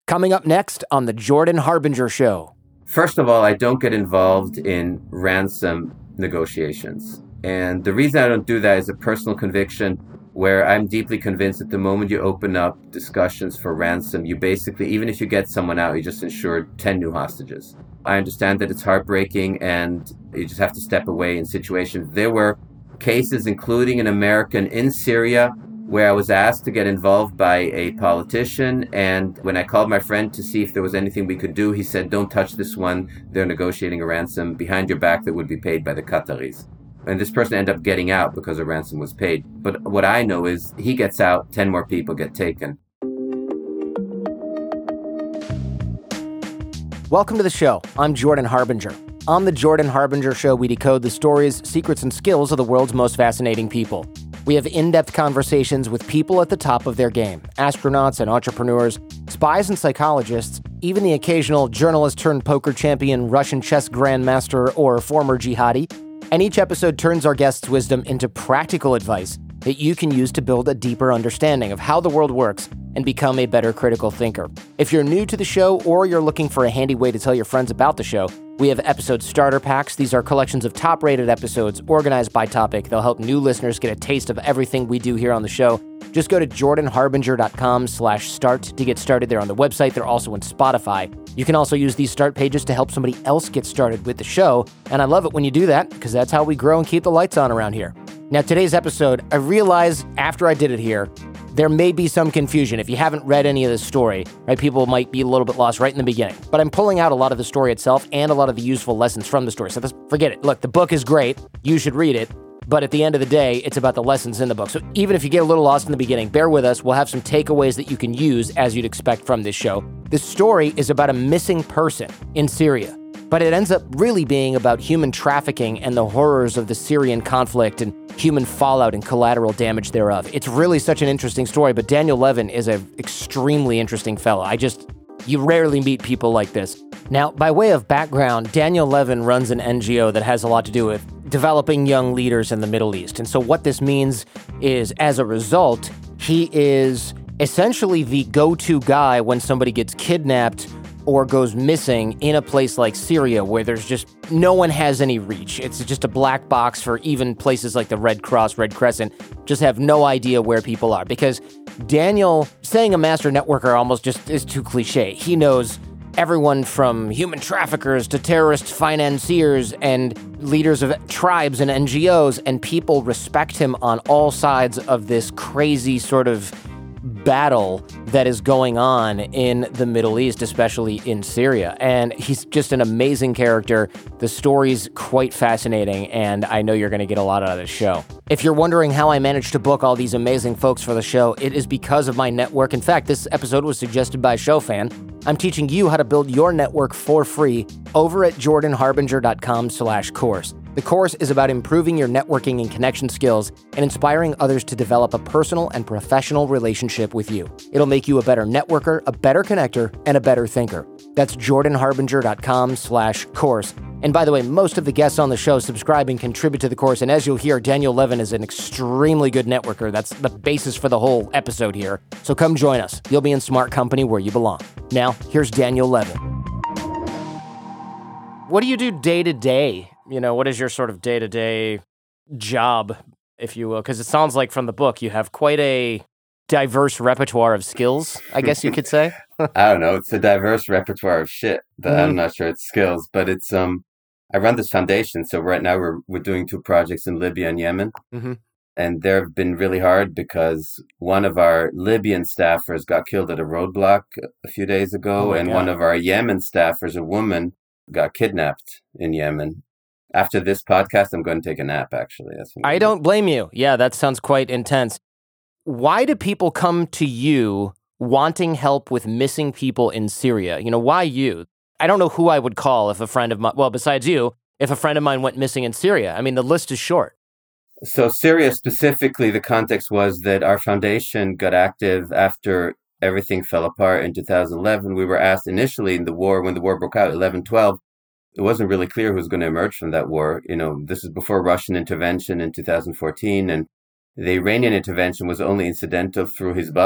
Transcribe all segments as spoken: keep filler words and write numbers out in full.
Coming up next on The Jordan Harbinger Show. First of all, I don't get involved in ransom negotiations. And the reason I don't do that is a personal conviction where I'm deeply convinced that the moment you open up discussions for ransom, you basically, even if you get someone out, you just insured ten new hostages. I understand that it's heartbreaking and you just have to step away in situations. There were cases, including an American in Syria, where I was asked to get involved by a politician. And when I called my friend to see if there was anything we could do, he said, don't touch this one. They're negotiating a ransom behind your back that would be paid by the Qataris. And this person ended up getting out because a ransom was paid. But what I know is he gets out, ten more people get taken. Welcome to the show. I'm Jordan Harbinger. On The Jordan Harbinger Show, we decode the stories, secrets, and skills of the world's most fascinating people. We have in-depth conversations with people at the top of their game, astronauts and entrepreneurs, spies and psychologists, even the occasional journalist-turned-poker champion, Russian chess grandmaster, or former jihadi. And each episode turns our guests' wisdom into practical advice that you can use to build a deeper understanding of how the world works and become a better critical thinker. If you're new to the show or you're looking for a handy way to tell your friends about the show, we have episode starter packs. These are collections of top-rated episodes organized by topic. They'll help new listeners get a taste of everything we do here on the show. Just go to jordanharbinger.com slash start to get started there on the website. They're also on Spotify. You can also use these start pages to help somebody else get started with the show. And I love it when you do that because that's how we grow and keep the lights on around here. Now, today's episode, I realized after I did it here, there may be some confusion. If you haven't read any of this story, right, people might be a little bit lost right in the beginning. But I'm pulling out a lot of the story itself and a lot of the useful lessons from the story. So this, forget it. Look, the book is great. You should read it. But at the end of the day, it's about the lessons in the book. So even if you get a little lost in the beginning, bear with us. We'll have some takeaways that you can use as you'd expect from this show. This story is about a missing person in Syria. But it ends up really being about human trafficking and the horrors of the Syrian conflict and human fallout and collateral damage thereof. It's really such an interesting story, but Daniel Levin is an extremely interesting fellow. I just, you rarely meet people like this. Now, by way of background, Daniel Levin runs an N G O that has a lot to do with developing young leaders in the Middle East. And so what this means is, as a result, he is essentially the go-to guy when somebody gets kidnapped or goes missing in a place like Syria where there's just no one has any reach. It's just a black box for even places like the Red Cross, Red Crescent, just have no idea where people are. Because Daniel, saying a master networker almost just is too cliche. He knows everyone from human traffickers to terrorist financiers and leaders of tribes and N G Os, and people respect him on all sides of this crazy sort of battle that is going on in the Middle East, especially in Syria. And he's just an amazing character. The story's quite fascinating, and I know you're going to get a lot out of this show. If you're wondering how I managed to book all these amazing folks for the show, it is because of my network. In fact, this episode was suggested by a show fan. I'm teaching you how to build your network for free over at jordanharbinger.com slash course. The course is about improving your networking and connection skills and inspiring others to develop a personal and professional relationship with you. It'll make you a better networker, a better connector, and a better thinker. That's jordanharbinger.com slash course. And by the way, most of the guests on the show subscribe and contribute to the course. And as you'll hear, Daniel Levin is an extremely good networker. That's the basis for the whole episode here. So come join us. You'll be in smart company where you belong. Now, here's Daniel Levin. What do you do day to day? You know, what is your sort of day-to-day job, if you will? Because it sounds like from the book you have quite a diverse repertoire of skills, I guess you could say. I don't know. It's a diverse repertoire of shit. But mm. I'm not sure it's skills, but it's, um, I run this foundation. So right now we're we're doing two projects in Libya and Yemen. Mm-hmm. And they've been really hard because one of our Libyan staffers got killed at a roadblock a few days ago. Oh and God. One of our Yemen staffers, a woman, got kidnapped in Yemen. After this podcast, I'm going to take a nap, actually. That's I don't blame you. Yeah, that sounds quite intense. Why do people come to you wanting help with missing people in Syria? You know, why you? I don't know who I would call if a friend of mine, well, besides you, if a friend of mine went missing in Syria. I mean, the list is short. So Syria specifically, the context was that our foundation got active after everything fell apart in two thousand eleven. We were asked initially in the war, when the war broke out, eleven twelve, it wasn't really clear who was going to emerge from that war. You know, this is before Russian intervention in two thousand fourteen, and the Iranian intervention was only incidental through Hezbollah.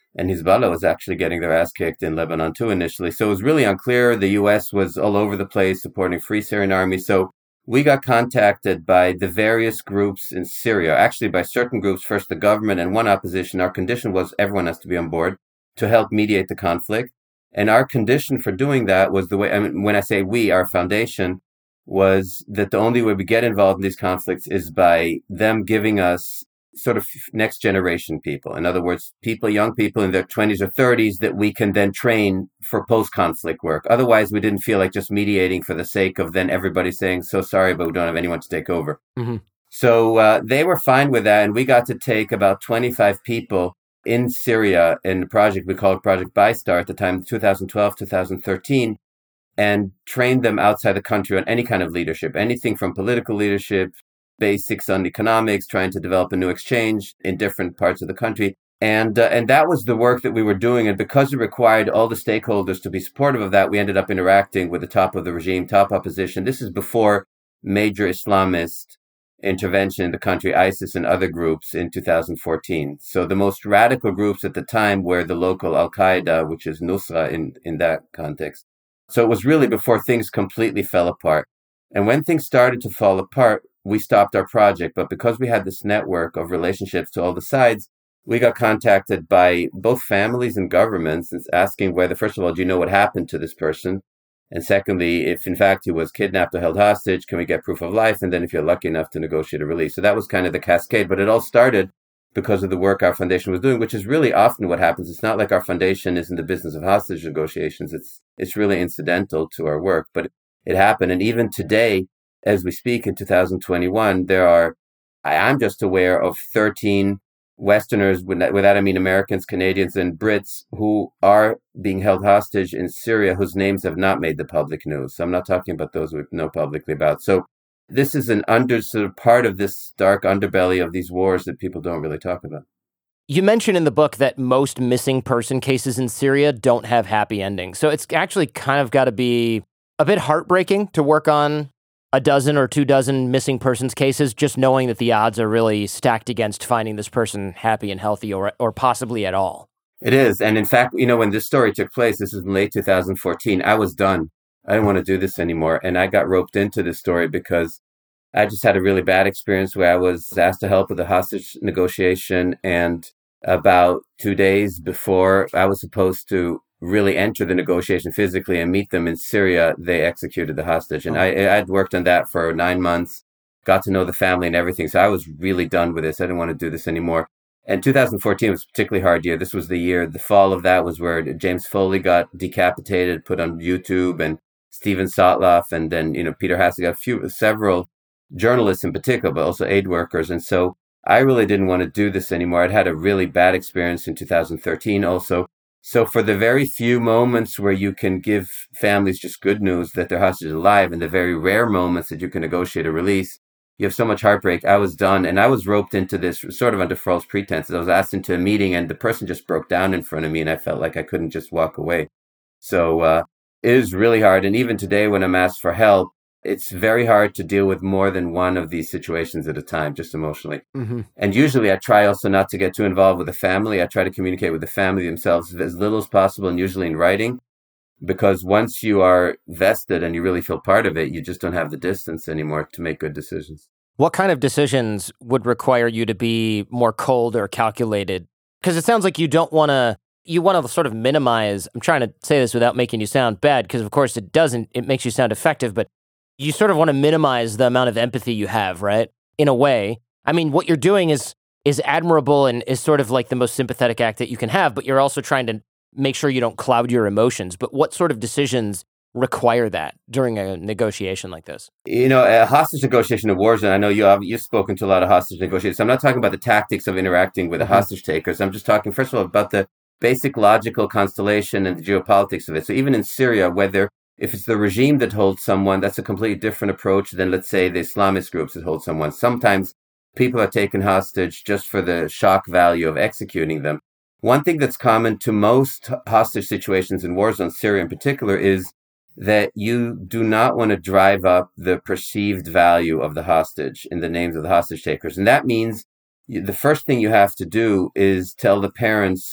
And Hezbollah was actually getting their ass kicked in Lebanon too initially. So it was really unclear. The U S was all over the place supporting Free Syrian Army. So we got contacted by the various groups in Syria, actually by certain groups, first the government and one opposition. Our condition was everyone has to be on board to help mediate the conflict. And our condition for doing that was the way, I mean, when I say we, our foundation, was that the only way we get involved in these conflicts is by them giving us sort of next generation people. In other words, people, young people in their twenties or thirties that we can then train for post-conflict work. Otherwise, we didn't feel like just mediating for the sake of then everybody saying, so sorry, but we don't have anyone to take over. Mm-hmm. So uh, they were fine with that. And we got to take about twenty-five people in Syria in the project we called Project Bystar at the time, twenty twelve, twenty thirteen, and trained them outside the country on any kind of leadership, anything from political leadership, basics on economics, trying to develop a new exchange in different parts of the country. And uh, and that was the work that we were doing. And because it required all the stakeholders to be supportive of that, we ended up interacting with the top of the regime, top opposition. This is before major Islamist intervention in the country, ISIS and other groups in two thousand fourteen. So the most radical groups at the time were the local Al-Qaeda, which is Nusra in, in that context. So it was really before things completely fell apart. And when things started to fall apart, we stopped our project. But because we had this network of relationships to all the sides, we got contacted by both families and governments asking whether, first of all, do you know what happened to this person? And secondly, if in fact he was kidnapped or held hostage, can we get proof of life? And then if you're lucky enough to negotiate a release. So that was kind of the cascade. But it all started because of the work our foundation was doing, which is really often what happens. It's not like our foundation is in the business of hostage negotiations. It's it's really incidental to our work, but it, it happened. And even today, as we speak in two thousand twenty-one, there are, I, I'm just aware of thirteen Westerners, with that, with that I mean Americans, Canadians, and Brits, who are being held hostage in Syria, whose names have not made the public news. So I'm not talking about those we know publicly about. So this is an under sort of part of this dark underbelly of these wars that people don't really talk about. You mentioned in the book that most missing person cases in Syria don't have happy endings. So it's actually kind of got to be a bit heartbreaking to work on a dozen or two dozen missing persons cases, just knowing that the odds are really stacked against finding this person happy and healthy or or possibly at all. It is. And in fact, you know, when this story took place, this is in late two thousand fourteen, I was done. I didn't want to do this anymore. And I got roped into this story because I just had a really bad experience where I was asked to help with a hostage negotiation. And about two days before I was supposed to really enter the negotiation physically and meet them in Syria, they executed the hostage. And I I'd worked on that for nine months, got to know the family and everything. So I was really done with this. I didn't want to do this anymore. And two thousand fourteen was a particularly hard year. This was the year, the fall of that was where James Foley got decapitated, put on YouTube, and Steven Sotloff, and then, you know, Peter Hassett got a few, several journalists in particular, but also aid workers. And so I really didn't want to do this anymore. I'd had a really bad experience in two thousand thirteen also. So for the very few moments where you can give families just good news that their hostage is alive, and the very rare moments that you can negotiate a release, you have so much heartbreak. I was done, and I was roped into this sort of under false pretenses. I was asked into a meeting, and the person just broke down in front of me, and I felt like I couldn't just walk away. So uh, it is really hard. And even today, when I'm asked for help, it's very hard to deal with more than one of these situations at a time, just emotionally. Mm-hmm. And usually I try also not to get too involved with the family. I try to communicate with the family themselves as little as possible, and usually in writing, because once you are vested and you really feel part of it, you just don't have the distance anymore to make good decisions. What kind of decisions would require you to be more cold or calculated? Because it sounds like you don't want to, you want to sort of minimize, I'm trying to say this without making you sound bad, because of course it doesn't, it makes you sound effective, but you sort of want to minimize the amount of empathy you have, right? In a way. I mean, what you're doing is is admirable and is sort of like the most sympathetic act that you can have, but you're also trying to make sure you don't cloud your emotions. But what sort of decisions require that during a negotiation like this? You know, a hostage negotiation in war zone, I know you have, you've spoken to a lot of hostage negotiators. So I'm not talking about the tactics of interacting with the mm-hmm. hostage takers. I'm just talking, first of all, about the basic logical constellation and the geopolitics of it. So even in Syria, whether if it's the regime that holds someone, that's a completely different approach than, let's say, the Islamist groups that hold someone. Sometimes people are taken hostage just for the shock value of executing them. One thing that's common to most hostage situations in war zones, Syria in particular, is that you do not want to drive up the perceived value of the hostage in the names of the hostage takers. And that means the first thing you have to do is tell the parents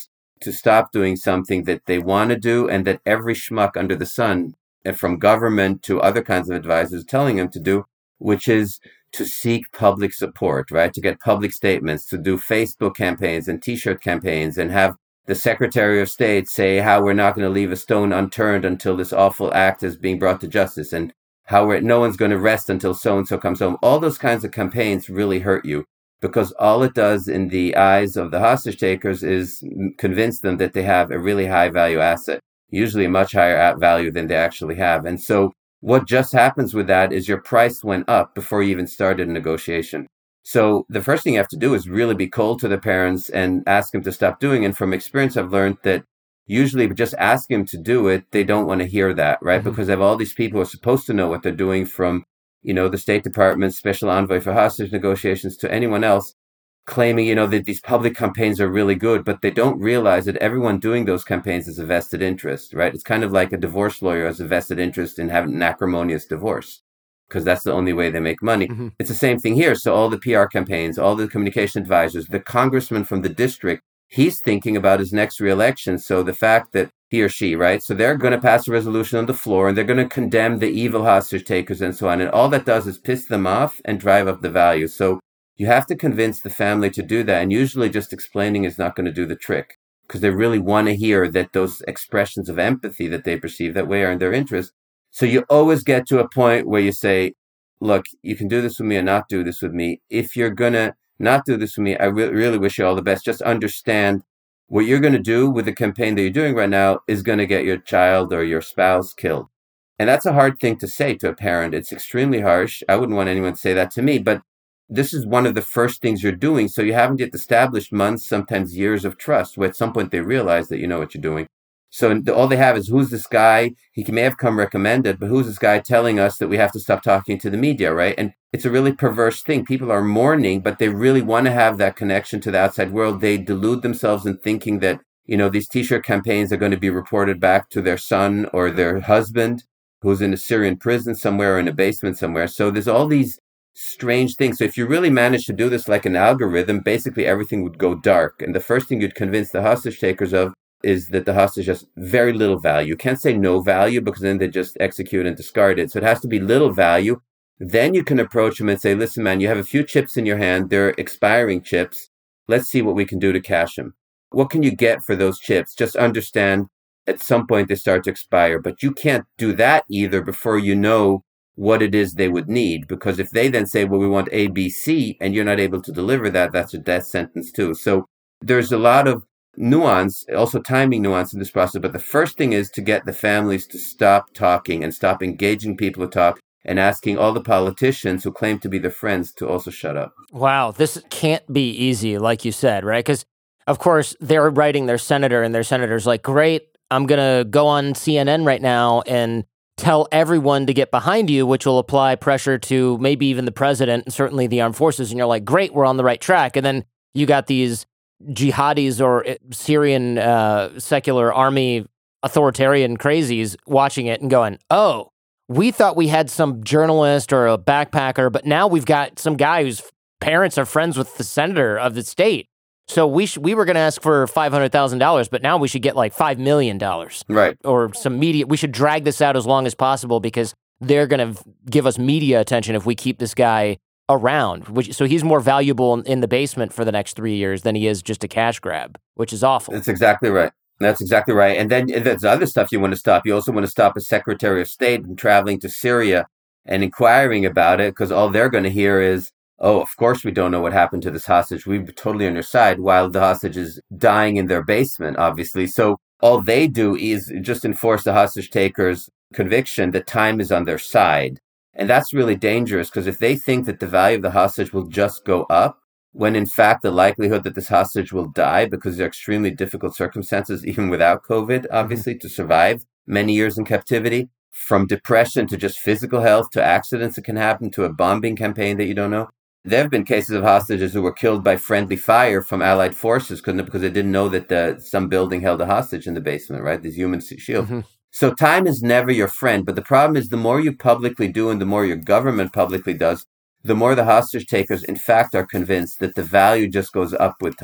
to stop doing something that they want to do and that every schmuck under the sun, and from government to other kinds of advisors, telling them to do, which is to seek public support, right? To get public statements, to do Facebook campaigns and T-shirt campaigns, and have the Secretary of State say how we're not going to leave a stone unturned until this awful act is being brought to justice, and how we're, no one's going to rest until so-and-so comes home. All those kinds of campaigns really hurt you, because all it does in the eyes of the hostage takers is convince them that they have a really high value asset, usually a much higher value than they actually have. And so what just happens with that is your price went up before you even started a negotiation. So the first thing you have to do is really be cold to the parents and ask them to stop doing. And from experience, I've learned that usually just asking them to do it, they don't want to hear that, right? Mm-hmm. Because they have all these people who are supposed to know what they're doing, from, you know, the State Department, Special Envoy for Hostage Negotiations, to anyone else, claiming, you know, that these public campaigns are really good, but they don't realize that everyone doing those campaigns is a vested interest, right? It's kind of like a divorce lawyer has a vested interest in having an acrimonious divorce, because that's the only way they make money. Mm-hmm. It's the same thing here. So all the P R campaigns, all the communication advisors, the congressman from the district, he's thinking about his next reelection. So the fact that he or she, right? So they're going to pass a resolution on the floor and they're going to condemn the evil hostage takers and so on. And all that does is piss them off and drive up the value. So you have to convince the family to do that. And usually just explaining is not going to do the trick, because they really want to hear that those expressions of empathy that they perceive that way are in their interest. So you always get to a point where you say, look, you can do this with me or not do this with me. If you're going to not do this with me, I re- really wish you all the best. Just understand what you're going to do with the campaign that you're doing right now is going to get your child or your spouse killed. And that's a hard thing to say to a parent. It's extremely harsh. I wouldn't want anyone to say that to me, but this is one of the first things you're doing. So you haven't yet established months, sometimes years of trust, where at some point they realize that you know what you're doing. So all they have is, who's this guy? He may have come recommended, but who's this guy telling us that we have to stop talking to the media, right? And it's a really perverse thing. People are mourning, but they really want to have that connection to the outside world. They delude themselves in thinking that, you know, these T-shirt campaigns are going to be reported back to their son or their husband, who's in a Syrian prison somewhere or in a basement somewhere. So there's all these strange things. So if you really manage to do this like an algorithm, basically everything would go dark. And the first thing you'd convince the hostage takers of is that the hostage has very little value. You can't say no value, because then they just execute and discard it. So it has to be little value. Then you can approach them and say, listen, man, you have a few chips in your hand. They're expiring chips. Let's see what we can do to cash them. What can you get for those chips? Just understand at some point they start to expire, but you can't do that either before you know what it is they would need. Because if they then say, well, we want A, B, C, and you're not able to deliver that, that's a death sentence too. So there's a lot of nuance, also timing nuance in this process. But the first thing is to get the families to stop talking and stop engaging people to talk, and asking all the politicians who claim to be their friends to also shut up. Wow, this can't be easy, like you said, right? Because, of course, they're writing their senator, and their senator's like, great, I'm going to go on C N N right now and tell everyone to get behind you, which will apply pressure to maybe even the president and certainly the armed forces. And you're like, great, we're on the right track. And then you got these jihadis or Syrian uh, secular army authoritarian crazies watching it and going, oh, we thought we had some journalist or a backpacker, but now we've got some guy whose parents are friends with the senator of the state. So we sh- we were going to ask for five hundred thousand dollars, but now we should get like five million dollars. Right. Or some media. We should drag this out as long as possible, because they're going to give us media attention if we keep this guy around. Which, so he's more valuable in, in the basement for the next three years than he is just a cash grab, which is awful. That's exactly right. That's exactly right. And then there's other stuff you want to stop. You also want to stop a Secretary of State from traveling to Syria and inquiring about it, because all they're going to hear is, oh, of course we don't know what happened to this hostage. We're totally on your side, while the hostage is dying in their basement, obviously. So all they do is just enforce the hostage taker's conviction that time is on their side. And that's really dangerous, because if they think that the value of the hostage will just go up, when in fact the likelihood that this hostage will die, because they're extremely difficult circumstances, even without COVID, obviously, mm-hmm. to survive many years in captivity, from depression to just physical health to accidents that can happen to a bombing campaign that you don't know. There have been cases of hostages who were killed by friendly fire from Allied forces because they didn't know that the, some building held a hostage in the basement, right? These human shields. Mm-hmm. So time is never your friend. But the problem is, the more you publicly do and the more your government publicly does, the more the hostage takers, in fact, are convinced that the value just goes up with time.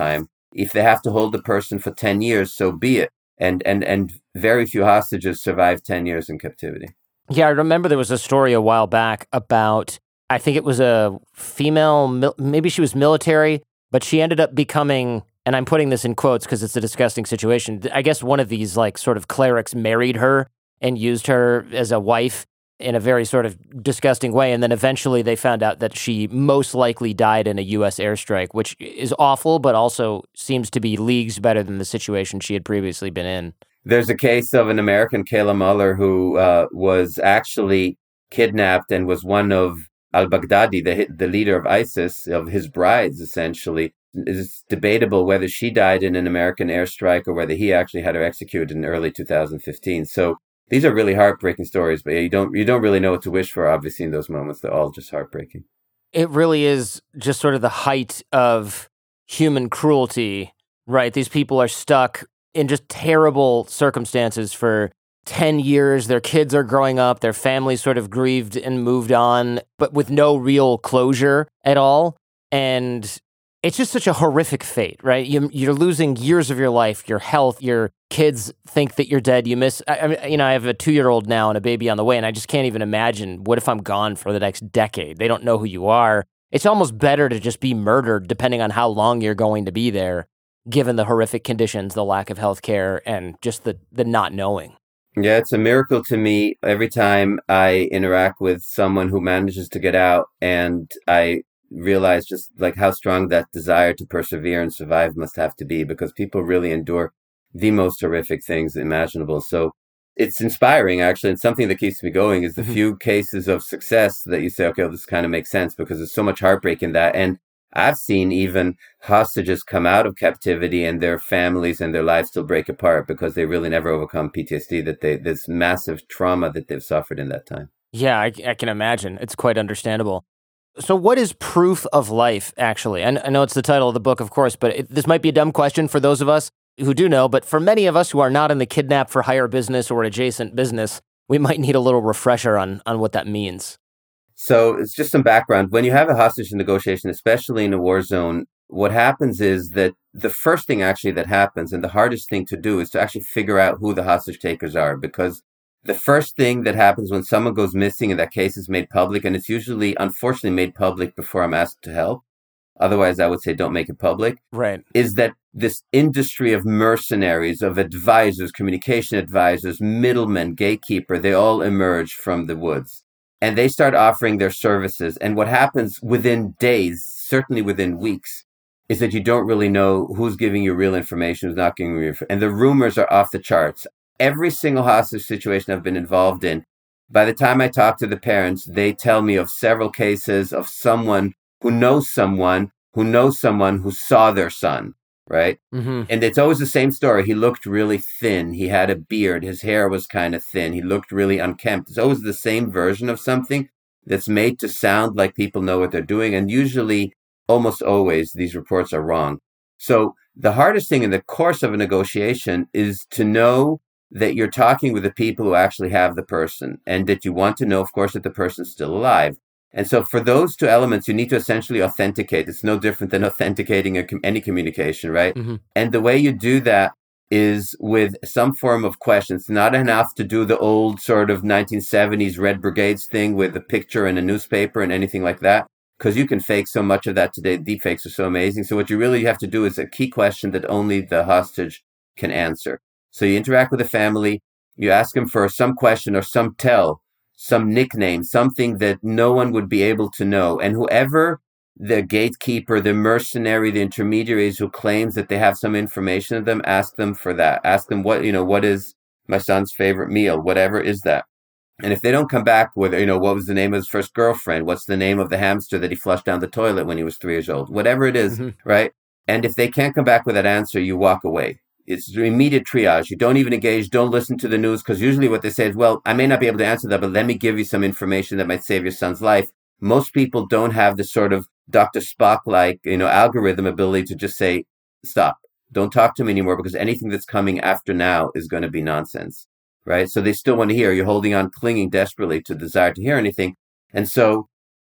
If they have to hold the person for ten years, so be it. And and and very few hostages survive ten years in captivity. Yeah, I remember there was a story a while back about, I think it was a female, maybe she was military, but she ended up becoming, and I'm putting this in quotes because it's a disgusting situation. I guess one of these like sort of clerics married her and used her as a wife in a very sort of disgusting way. And then eventually they found out that she most likely died in a U S airstrike, which is awful, but also seems to be leagues better than the situation she had previously been in. There's a case of an American, Kayla Mueller, who uh, was actually kidnapped and was one of al-Baghdadi, the, the leader of ISIS, of his brides, essentially. It's debatable whether she died in an American airstrike or whether he actually had her executed in early two thousand fifteen. So these are really heartbreaking stories, but you don't you don't really know what to wish for, obviously, in those moments. They're all just heartbreaking. It really is just sort of the height of human cruelty, right? These people are stuck in just terrible circumstances for ten years. Their kids are growing up, their families sort of grieved and moved on, but with no real closure at all. And it's just such a horrific fate, right? You, you're losing years of your life, your health, your kids think that you're dead. You miss, I, I mean, you know, I have a two-year-old now and a baby on the way, and I just can't even imagine, what if I'm gone for the next decade? They don't know who you are. It's almost better to just be murdered depending on how long you're going to be there, given the horrific conditions, the lack of health care, and just the, the not knowing. Yeah, it's a miracle to me every time I interact with someone who manages to get out, and I realize just like how strong that desire to persevere and survive must have to be, because people really endure the most horrific things imaginable. So it's inspiring, actually, and something that keeps me going is the mm-hmm. few cases of success that you say, okay, well, this kind of makes sense, because there's so much heartbreak in that. And I've seen even hostages come out of captivity and their families and their lives still break apart because they really never overcome P T S D, that they, this massive trauma that they've suffered in that time. Yeah, I, I can imagine. It's quite understandable. So what is proof of life, actually? I, I know it's the title of the book, of course, but it, this might be a dumb question for those of us who do know, but for many of us who are not in the kidnap for hire business or adjacent business, we might need a little refresher on, on what that means. So it's just some background. When you have a hostage negotiation, especially in a war zone, what happens is that the first thing actually that happens, and the hardest thing to do, is to actually figure out who the hostage takers are, because the first thing that happens when someone goes missing and that case is made public, and it's usually, unfortunately, made public before I'm asked to help, otherwise I would say don't make it public, right, is that this industry of mercenaries, of advisors, communication advisors, middlemen, gatekeeper, they all emerge from the woods. And they start offering their services. And what happens within days, certainly within weeks, is that you don't really know who's giving you real information, who's not giving you information. And the rumors are off the charts. Every single hostage situation I've been involved in, by the time I talk to the parents, they tell me of several cases of someone who knows someone who knows someone who saw their son, right? Mm-hmm. And it's always the same story. He looked really thin. He had a beard. His hair was kind of thin. He looked really unkempt. It's always the same version of something that's made to sound like people know what they're doing. And usually, almost always, these reports are wrong. So the hardest thing in the course of a negotiation is to know that you're talking with the people who actually have the person, and that you want to know, of course, that the person's still alive. And so for those two elements, you need to essentially authenticate. It's no different than authenticating a, any communication, right? Mm-hmm. And the way you do that is with some form of question. It's not enough to do the old sort of nineteen seventies Red Brigades thing with a picture and a newspaper and anything like that, because you can fake so much of that today. Deepfakes are so amazing. So what you really have to do is a key question that only the hostage can answer. So you interact with the family, you ask them for some question or some tell, some nickname, something that no one would be able to know. And whoever the gatekeeper, the mercenary, the intermediaries who claims that they have some information of them, ask them for that. Ask them what, you know, what is my son's favorite meal? Whatever is that. And if they don't come back with, you know, what was the name of his first girlfriend? What's the name of the hamster that he flushed down the toilet when he was three years old? Whatever it is, mm-hmm. right? And if they can't come back with that answer, you walk away. It's immediate triage. You don't even engage. Don't listen to the news, because usually what they say is, well, I may not be able to answer that, but let me give you some information that might save your son's life. Most people don't have the sort of Doctor Spock-like, you know, algorithm ability to just say, stop, don't talk to me anymore, because anything that's coming after now is going to be nonsense, right? So they still want to hear. You're holding on, clinging desperately to the desire to hear anything. And so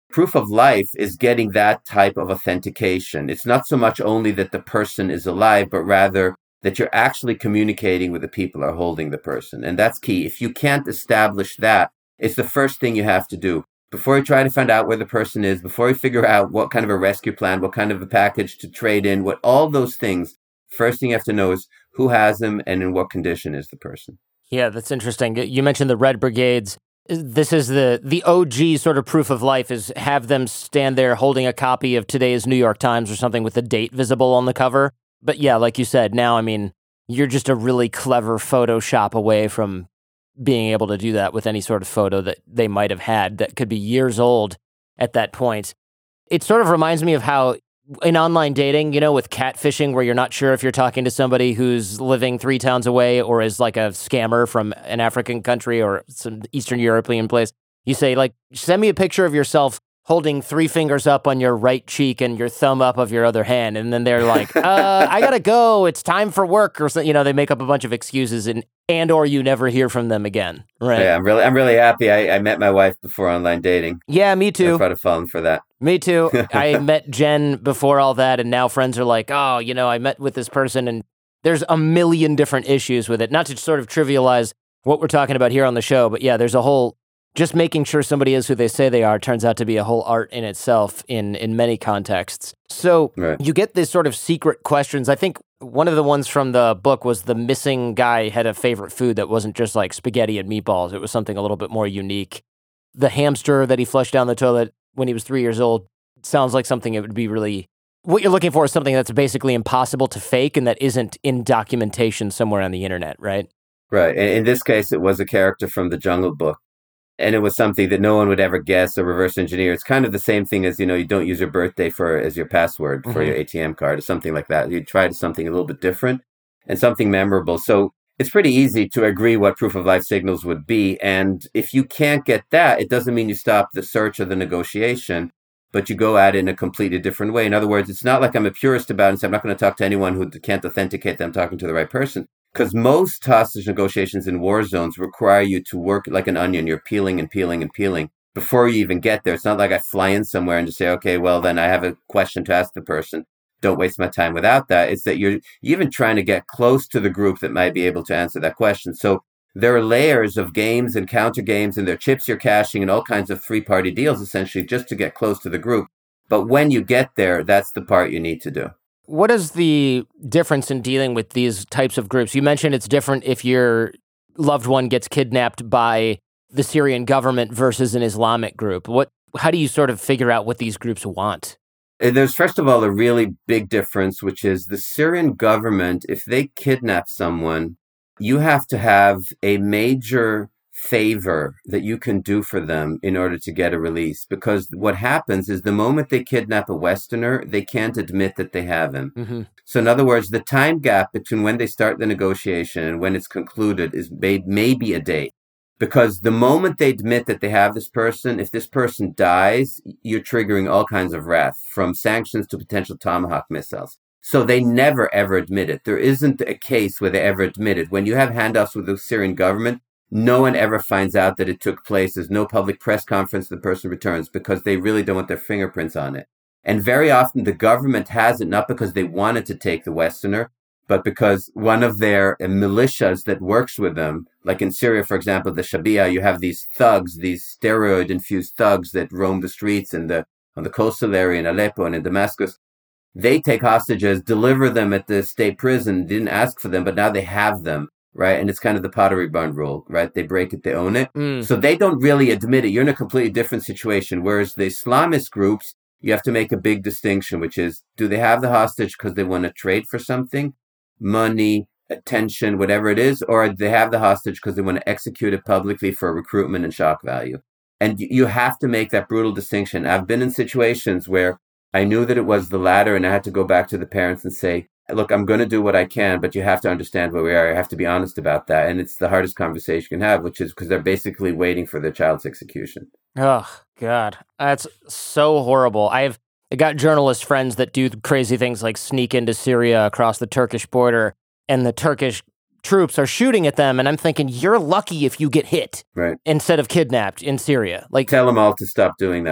Proof of life is getting that type of authentication. It's not so much only that the person is alive, but rather that you're actually communicating with the people who are holding the person. And that's key. If you can't establish that, it's the first thing you have to do. Before you try to find out where the person is, before you figure out what kind of a rescue plan, what kind of a package to trade in, what all those things, first thing you have to know is who has them and in what condition is the person. Yeah, that's interesting. You mentioned the Red Brigades. This is the the O G sort of proof of life, is have them stand there holding a copy of today's New York Times or something with the date visible on the cover. But yeah, like you said, now, I mean, you're just a really clever Photoshop away from being able to do that with any sort of photo that they might have had that could be years old at that point. It sort of reminds me of how in online dating, you know, with catfishing, where you're not sure if you're talking to somebody who's living three towns away or is like a scammer from an African country or some Eastern European place. You say, like, send me a picture of yourself holding three fingers up on your right cheek and your thumb up of your other hand. And then they're like, uh, I gotta go. It's time for work. Or something. You know, they make up a bunch of excuses and, and or you never hear from them again. Right. Yeah, I'm really, I'm really happy. I, I met my wife before online dating. Yeah, me too. I'm proud of falling for that. Me too. I met Jen before all that, and now friends are like, oh, you know, I met with this person, and there's a million different issues with it. Not to sort of trivialize what we're talking about here on the show, but yeah, there's a whole, just making sure somebody is who they say they are turns out to be a whole art in itself in, in many contexts. So right. You get these sort of secret questions. I think one of the ones from the book was the missing guy had a favorite food that wasn't just like spaghetti and meatballs. It was something a little bit more unique. The hamster that he flushed down the toilet when he was three years old sounds like something it would be really, what you're looking for is something that's basically impossible to fake and that isn't in documentation somewhere on the internet, right? Right. And in this case, it was a character from the Jungle Book. And it was something that no one would ever guess or reverse engineer. It's kind of the same thing as, you know, you don't use your birthday for as your password for mm-hmm. your A T M card or something like that. You try something a little bit different and something memorable. So it's pretty easy to agree what proof of life signals would be. And if you can't get that, it doesn't mean you stop the search or the negotiation, but you go at it in a completely different way. In other words, it's not like I'm a purist about it and say, I'm not going to talk to anyone who can't authenticate that I'm talking to the right person. Because most hostage negotiations in war zones require you to work like an onion. You're peeling and peeling and peeling before you even get there. It's not like I fly in somewhere and just say, okay, well, then I have a question to ask the person. Don't waste my time without that. It's that you're even trying to get close to the group that might be able to answer that question. So there are layers of games and counter games, and there are chips you're cashing and all kinds of three-party deals, essentially, just to get close to the group. But when you get there, that's the part you need to do. What is the difference in dealing with these types of groups? You mentioned it's different if your loved one gets kidnapped by the Syrian government versus an Islamic group. What? How do you sort of figure out what these groups want? There's, first of all, a really big difference, which is the Syrian government, if they kidnap someone, you have to have a major favor that you can do for them in order to get a release. Because what happens is the moment they kidnap a Westerner, they can't admit that they have him. Mm-hmm. So in other words, the time gap between when they start the negotiation and when it's concluded is made maybe a day. Because the moment they admit that they have this person, if this person dies, you're triggering all kinds of wrath, from sanctions to potential Tomahawk missiles. So they never, ever admit it. There isn't a case where they ever admit it. When you have handoffs with the Syrian government, no one ever finds out that it took place. There's no public press conference the person returns because they really don't want their fingerprints on it. And very often the government has it not because they wanted to take the Westerner, but because one of their militias that works with them, like in Syria, for example, the Shabia, you have these thugs, these steroid-infused thugs that roam the streets in the on the coastal area in Aleppo and in Damascus. They take hostages, deliver them at the state prison, didn't ask for them, but now they have them, right? And it's kind of the Pottery Barn rule, right? They break it, they own it. Mm. So they don't really admit it. You're in a completely different situation. Whereas the Islamist groups, you have to make a big distinction, which is, do they have the hostage because they want to trade for something? Money, attention, whatever it is, or they have the hostage because they want to execute it publicly for recruitment and shock value. And you have to make that brutal distinction. I've been in situations where I knew that it was the latter, and I had to go back to the parents and say, look, I'm going to do what I can, but you have to understand where we are. I have to be honest about that. And it's the hardest conversation you can have, which is because they're basically waiting for their child's execution. Oh, God. That's so horrible. I've I got journalist friends that do crazy things like sneak into Syria across the Turkish border, and the Turkish troops are shooting at them, and I'm thinking, you're lucky if you get hit right. instead of kidnapped in Syria. Like, tell them all to stop doing that.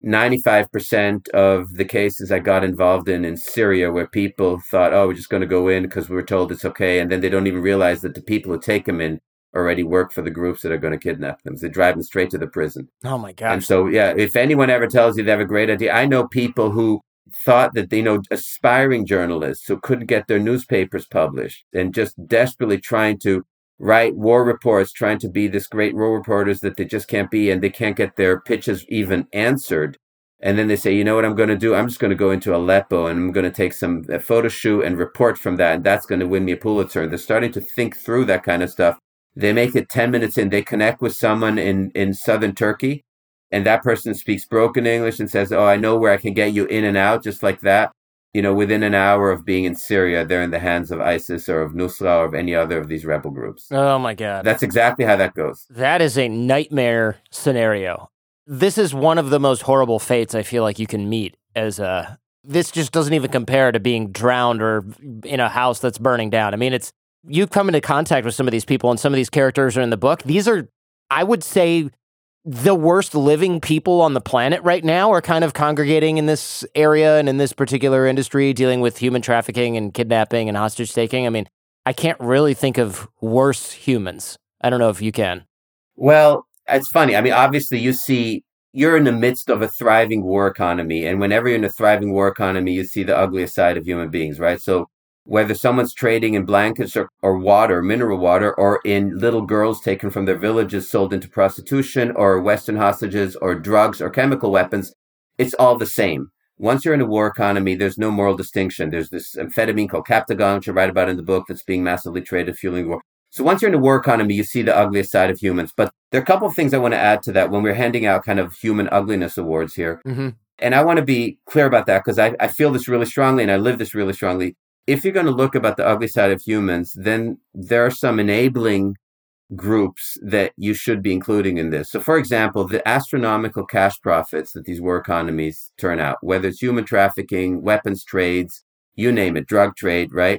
ninety-five percent of the cases I got involved in in Syria where people thought, oh, we're just going to go in because we were told it's okay. And then they don't even realize that the people who take them in already work for the groups that are going to kidnap them. So they drive them straight to the prison. Oh, my gosh. And so, yeah, if anyone ever tells you they have a great idea, I know people who thought that, you know, aspiring journalists who couldn't get their newspapers published and just desperately trying to write war reports, trying to be this great war reporters that they just can't be, and they can't get their pitches even answered. And then they say, you know what I'm going to do? I'm just going to go into Aleppo and I'm going to take some a photo shoot and report from that. And that's going to win me a Pulitzer. And they're starting to think through that kind of stuff. They make it ten minutes in. They connect with someone in, in southern Turkey. And that person speaks broken English and says, oh, I know where I can get you in and out, just like that. You know, within an hour of being in Syria, they're in the hands of ISIS or of Nusra or of any other of these rebel groups. Oh, my God. That's exactly how that goes. That is a nightmare scenario. This is one of the most horrible fates I feel like you can meet as a... This just doesn't even compare to being drowned or in a house that's burning down. I mean, it's... You come into contact with some of these people, and some of these characters are in the book. These are, I would say, the worst living people on the planet right now are kind of congregating in this area and in this particular industry, dealing with human trafficking and kidnapping and hostage taking. I mean, I can't really think of worse humans. I don't know if you can. Well, it's funny. I mean, obviously, you see, you're in the midst of a thriving war economy. And whenever you're in a thriving war economy, you see the ugliest side of human beings, right? So whether someone's trading in blankets or, or water, mineral water, or in little girls taken from their villages sold into prostitution, or Western hostages, or drugs, or chemical weapons, it's all the same. Once you're in a war economy, there's no moral distinction. There's this amphetamine called Captagon, which I write about in the book, that's being massively traded, fueling war. So once you're in a war economy, you see the ugliest side of humans. But there are a couple of things I want to add to that when we're handing out kind of human ugliness awards here. Mm-hmm. And I want to be clear about that because I, I feel this really strongly and I live this really strongly. If you're going to look about the ugly side of humans, then there are some enabling groups that you should be including in this. So, for example, the astronomical cash profits that these war economies turn out, whether it's human trafficking, weapons trades, you name it, drug trade, right?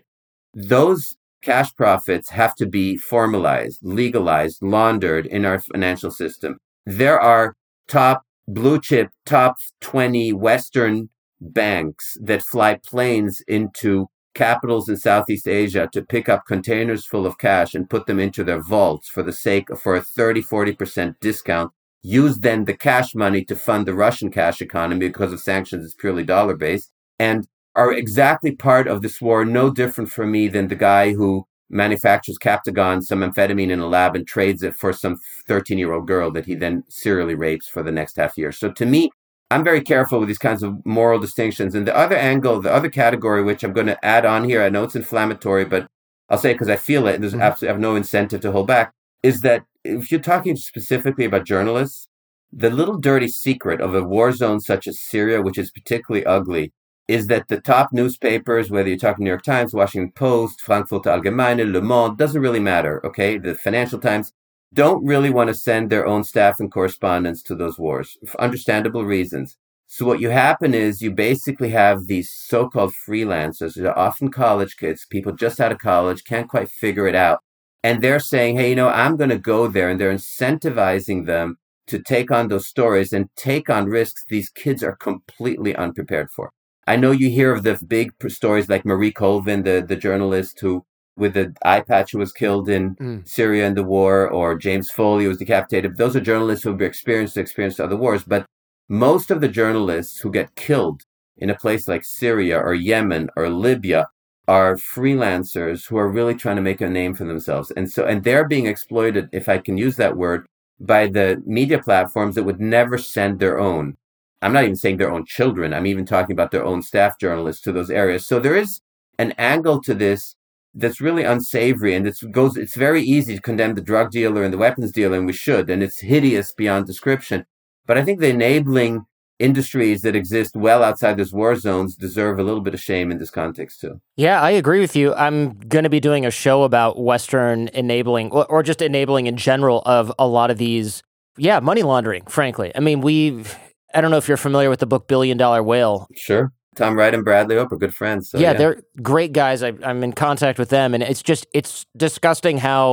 Those cash profits have to be formalized, legalized, laundered in our financial system. There are top blue chip, top twenty Western banks that fly planes into capitals in Southeast Asia to pick up containers full of cash and put them into their vaults for the sake of, for a thirty, forty percent discount, use then the cash money to fund the Russian cash economy because of sanctions. It's purely dollar based, and are exactly part of this war, no different from me than the guy who manufactures Captagon, some amphetamine in a lab and trades it for some thirteen year old girl that he then serially rapes for the next half year. So to me, I'm very careful with these kinds of moral distinctions. And the other angle, the other category, which I'm going to add on here, I know it's inflammatory, but I'll say it because I feel it, and there's mm-hmm. absolutely I have no incentive to hold back, is that if you're talking specifically about journalists, the little dirty secret of a war zone such as Syria, which is particularly ugly, is that the top newspapers, whether you're talking New York Times, Washington Post, Frankfurter Allgemeine, Le Monde, doesn't really matter, okay? The Financial Times don't really want to send their own staff and correspondents to those wars for understandable reasons. So what you happen is you basically have these so-called freelancers, they're often college kids, people just out of college, can't quite figure it out. And they're saying, hey, you know, I'm going to go there, and they're incentivizing them to take on those stories and take on risks these kids are completely unprepared for. I know you hear of the big stories like Marie Colvin, the, the journalist who, with the eye patch, who was killed in mm. Syria in the war, or James Foley who was decapitated. Those are journalists who have experienced experienced other wars. But most of the journalists who get killed in a place like Syria or Yemen or Libya are freelancers who are really trying to make a name for themselves. And so, and they're being exploited, if I can use that word, by the media platforms that would never send their own. I'm not even saying their own children. I'm even talking about their own staff journalists to those areas. So there is an angle to this that's really unsavory, and it's goes. It's very easy to condemn the drug dealer and the weapons dealer, and we should, and it's hideous beyond description. But I think the enabling industries that exist well outside those war zones deserve a little bit of shame in this context too. Yeah, I agree with you. I'm going to be doing a show about Western enabling, or just enabling in general, of a lot of these, yeah, money laundering, frankly. I mean, we've, I don't know if you're familiar with the book Billion Dollar Whale. Sure. Tom Wright and Bradley Hope are good friends. So yeah, yeah, they're great guys. I, I'm in contact with them, and it's just, it's disgusting how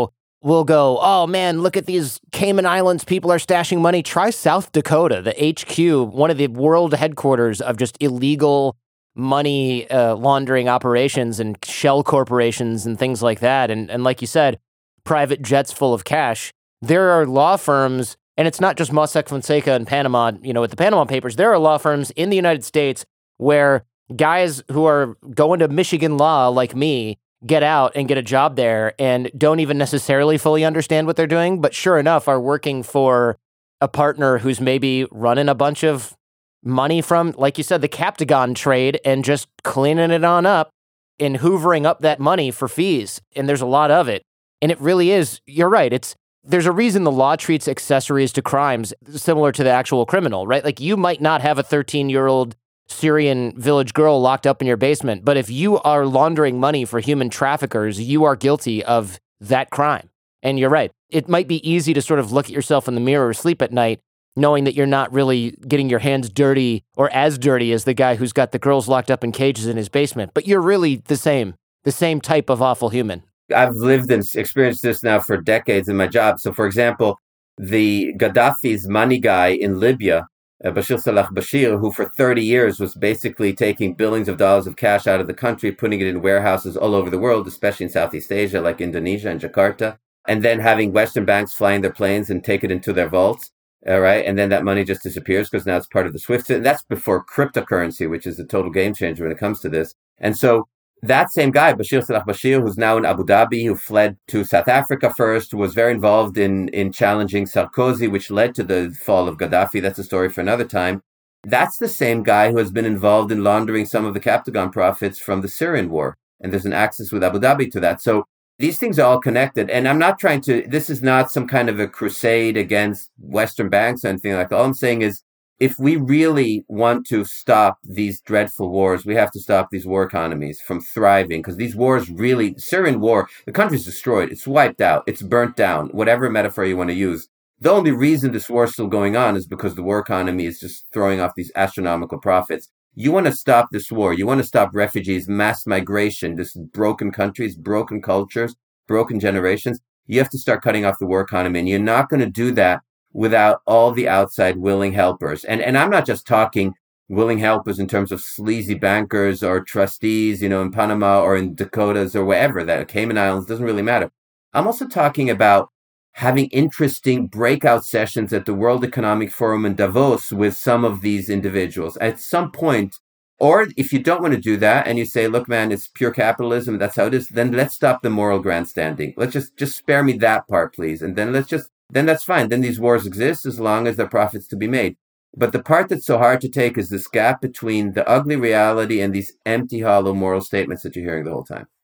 will go, oh man, look at these Cayman Islands, people are stashing money. Try South Dakota, the H Q, one of the world headquarters of just illegal money uh, laundering operations and shell corporations and things like that. And, and like you said, private jets full of cash. There are law firms, and it's not just Mossack Fonseca in Panama, you know, with the Panama Papers. There are law firms in the United States where guys who are going to Michigan law like me get out and get a job there and don't even necessarily fully understand what they're doing, but sure enough are working for a partner who's maybe running a bunch of money from, like you said, the Captagon trade and just cleaning it on up and hoovering up that money for fees. And there's a lot of it. And it really is, you're right, it's there's a reason the law treats accessories to crimes similar to the actual criminal, right? Like you might not have a thirteen-year-old Syrian village girl locked up in your basement, but if you are laundering money for human traffickers, you are guilty of that crime. And you're right. It might be easy to sort of look at yourself in the mirror or sleep at night knowing that you're not really getting your hands dirty or as dirty as the guy who's got the girls locked up in cages in his basement, but you're really the same, the same type of awful human. I've lived and experienced this now for decades in my job. So, for example, the Gaddafi's money guy in Libya, uh, Bashir Salah Bashir, who for thirty years was basically taking billions of dollars of cash out of the country, putting it in warehouses all over the world, especially in Southeast Asia, like Indonesia and Jakarta, and then having Western banks fly in their planes and take it into their vaults. All right. And then that money just disappears because now it's part of the SWIFT. And that's before cryptocurrency, which is a total game changer when it comes to this. And so that same guy, Bashir Salah Bashir, who's now in Abu Dhabi, who fled to South Africa first, who was very involved in, in challenging Sarkozy, which led to the fall of Gaddafi. That's a story for another time. That's the same guy who has been involved in laundering some of the Captagon profits from the Syrian war. And there's an axis with Abu Dhabi to that. So these things are all connected. And I'm not trying to, this is not some kind of a crusade against Western banks or anything like that. All I'm saying is, if we really want to stop these dreadful wars, we have to stop these war economies from thriving, because these wars really, Syrian war, the country's destroyed, it's wiped out, it's burnt down, whatever metaphor you want to use. The only reason this war is still going on is because the war economy is just throwing off these astronomical profits. You want to stop this war. You want to stop refugees, mass migration, this broken countries, broken cultures, broken generations. You have to start cutting off the war economy, and you're not going to do that without all the outside willing helpers. And and I'm not just talking willing helpers in terms of sleazy bankers or trustees, you know, in Panama or in Dakotas or wherever, that Cayman Islands, doesn't really matter. I'm also talking about having interesting breakout sessions at the World Economic Forum in Davos with some of these individuals at some point. Or if you don't want to do that and you say, look, man, it's pure capitalism, that's how it is, then let's stop the moral grandstanding. Let's just, just spare me that part, please. And then let's just then that's fine. Then these wars exist as long as there are profits to be made. But the part that's so hard to take is this gap between the ugly reality and these empty, hollow moral statements that you're hearing the whole time.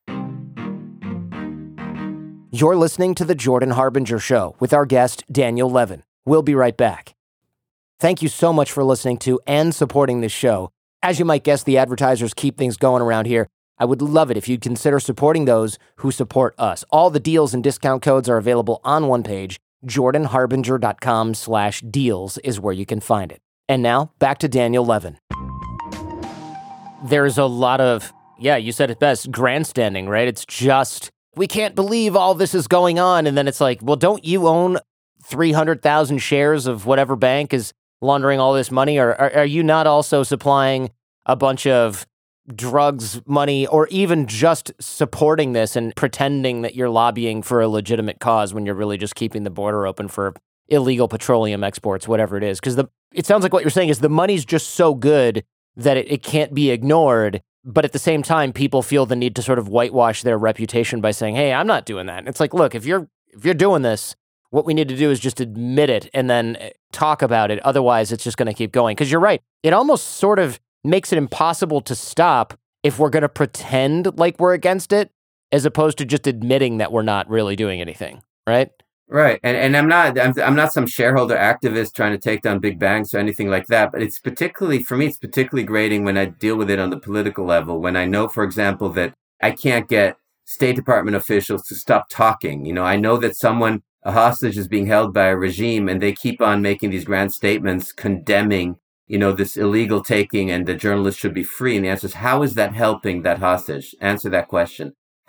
You're listening to The Jordan Harbinger Show with our guest, Daniel Levin. We'll be right back. Thank you so much for listening to and supporting this show. As you might guess, the advertisers keep things going around here. I would love it if you'd consider supporting those who support us. All the deals and discount codes are available on one page. jordanharbinger.com slash deals is where you can find it. And now, back to Daniel Levin. There's a lot of, yeah, you said it best, grandstanding, right? It's just, we can't believe all this is going on. And then it's like, well, don't you own three hundred thousand shares of whatever bank is laundering all this money? Or are, are you not also supplying a bunch of drugs, money, or even just supporting this and pretending that you're lobbying for a legitimate cause when you're really just keeping the border open for illegal petroleum exports, whatever it is? Because the it sounds like what you're saying is the money's just so good that it, it can't be ignored. But at the same time, people feel the need to sort of whitewash their reputation by saying, hey, I'm not doing that. And it's like, look, if you're if you're doing this, what we need to do is just admit it and then talk about it. Otherwise, it's just going to keep going. Because you're right. It almost sort of makes it impossible to stop if we're going to pretend like we're against it, as opposed to just admitting that we're not really doing anything, right? Right. And and I'm not I'm, I'm not some shareholder activist trying to take down big banks or anything like that. But it's particularly, for me, it's particularly grating when I deal with it on the political level, when I know, for example, that I can't get State Department officials to stop talking. You know, I know that someone, a hostage, is being held by a regime, and they keep on making these grand statements condemning, you know, this illegal taking, and the journalists should be free. And the answer is, how is that helping that hostage? Answer that question.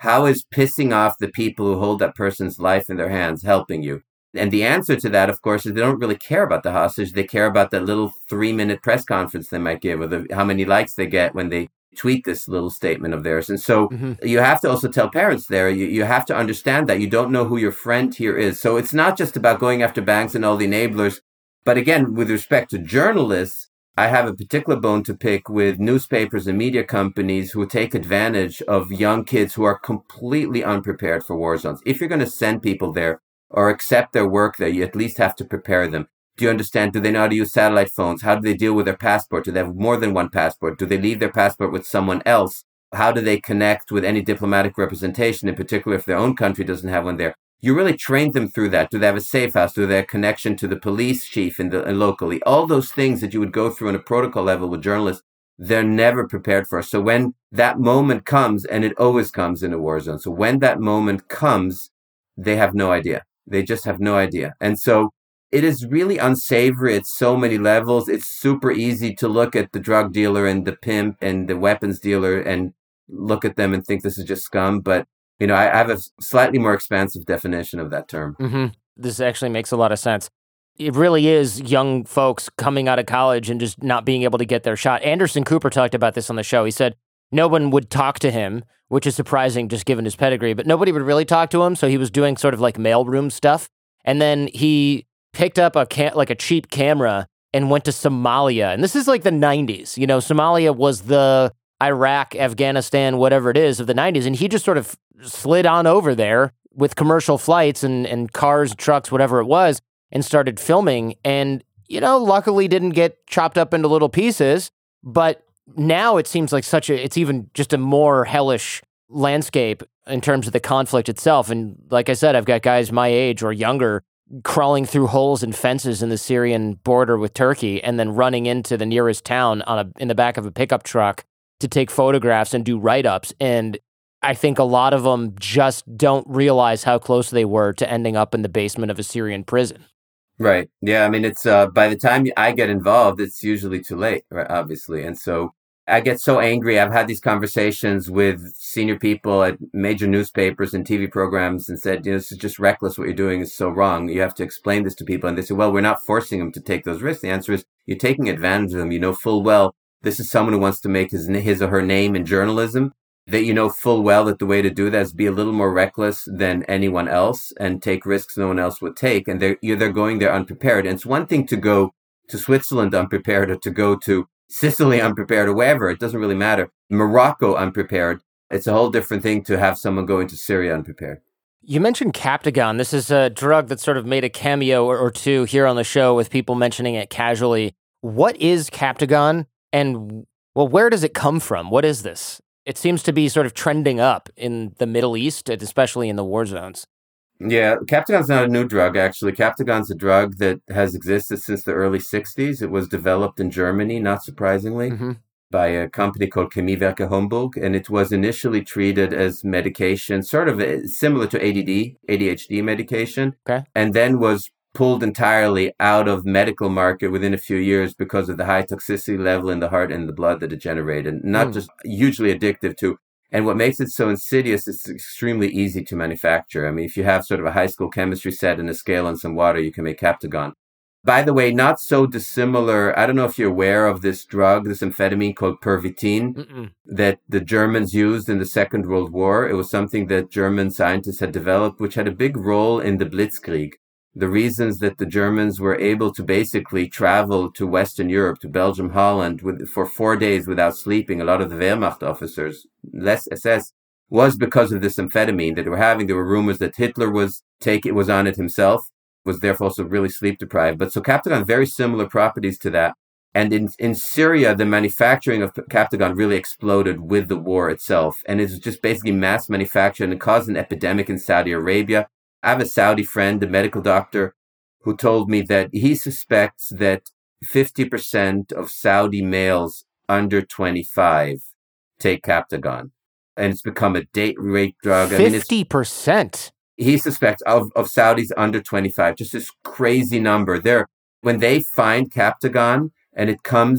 How is pissing off the people who hold that person's life in their hands helping you? And the answer to that, of course, is they don't really care about the hostage. They care about that little three-minute press conference they might give, or the, how many likes they get when they tweet this little statement of theirs. And so mm-hmm. you have to also tell parents there, you, you have to understand that you don't know who your friend here is. So it's not just about going after banks and all the enablers. But again, with respect to journalists, I have a particular bone to pick with newspapers and media companies who take advantage of young kids who are completely unprepared for war zones. If you're going to send people there or accept their work there, you at least have to prepare them. Do you understand? Do they know how to use satellite phones? How do they deal with their passport? Do they have more than one passport? Do they leave their passport with someone else? How do they connect with any diplomatic representation, in particular if their own country doesn't have one there? You really train them through that. Do they have a safe house? Do they have a connection to the police chief in the, uh, locally? All those things that you would go through on a protocol level with journalists, they're never prepared for. So when that moment comes, and it always comes in a war zone, so when that moment comes, they have no idea. They just have no idea. And so it is really unsavory at so many levels. It's super easy to look at the drug dealer and the pimp and the weapons dealer and look at them and think this is just scum. But, you know, I have a slightly more expansive definition of that term. Mm-hmm. This actually makes a lot of sense. It really is young folks coming out of college and just not being able to get their shot. Anderson Cooper talked about this on the show. He said no one would talk to him, which is surprising just given his pedigree, but nobody would really talk to him. So he was doing sort of like mailroom stuff. And then he picked up a ca- like a cheap camera and went to Somalia. And this is like the nineties. You know, Somalia was the Iraq, Afghanistan, whatever it is of the nineties. And he just sort of slid on over there with commercial flights and, and cars, trucks, whatever it was, and started filming. And, you know, luckily didn't get chopped up into little pieces. But now it seems like such a, it's even just a more hellish landscape in terms of the conflict itself. And like I said, I've got guys my age or younger crawling through holes and fences in the Syrian border with Turkey and then running into the nearest town on a in the back of a pickup truck to take photographs and do write-ups. And I think a lot of them just don't realize how close they were to ending up in the basement of a Syrian prison. Right. Yeah. I mean, it's uh, by the time I get involved, it's usually too late, right, obviously. And so I get so angry. I've had these conversations with senior people at major newspapers and T V programs and said, you know, this is just reckless. What you're doing is so wrong. You have to explain this to people. And they say, well, we're not forcing them to take those risks. The answer is you're taking advantage of them. You know full well this is someone who wants to make his, his or her name in journalism, that you know full well that the way to do that is be a little more reckless than anyone else and take risks no one else would take. And they're, they're going there unprepared. And it's one thing to go to Switzerland unprepared or to go to Sicily unprepared or wherever. It doesn't really matter. Morocco unprepared. It's a whole different thing to have someone go into Syria unprepared. You mentioned Captagon. This is a drug that sort of made a cameo or, or two here on the show with people mentioning it casually. What is Captagon? And, well, where does it come from? What is this? It seems to be sort of trending up in the Middle East, especially in the war zones. Yeah, Captagon's not a new drug, actually. Captagon's a drug that has existed since the early sixties. It was developed in Germany, not surprisingly, mm-hmm. by a company called Chemiewerke Homburg, and it was initially treated as medication, sort of similar to A D D, A D H D medication, okay. and then was pulled entirely out of medical market within a few years because of the high toxicity level in the heart and the blood that it generated. Not mm. just hugely addictive to. And what makes it so insidious, it's extremely easy to manufacture. I mean, if you have sort of a high school chemistry set and a scale and some water, you can make Captagon. By the way, not so dissimilar. I don't know if you're aware of this drug, this amphetamine called Pervitin, Mm-mm. that the Germans used in the Second World War. It was something that German scientists had developed, which had a big role in the Blitzkrieg. The reasons that the Germans were able to basically travel to Western Europe, to Belgium, Holland, with, for four days without sleeping, a lot of the Wehrmacht officers, less S S, was because of this amphetamine that they were having. There were rumors that Hitler was take it was on it himself, was therefore also really sleep deprived. But so Captagon, very similar properties to that. And in, in Syria, the manufacturing of Captagon really exploded with the war itself. And it's just basically mass manufactured and it caused an epidemic in Saudi Arabia. I have a Saudi friend, a medical doctor, who told me that he suspects that fifty percent of Saudi males under twenty-five take Captagon. And it's become a date rape drug. fifty percent? I mean, he suspects of, of Saudis under twenty-five, just this crazy number. They're, when they find Captagon and it comes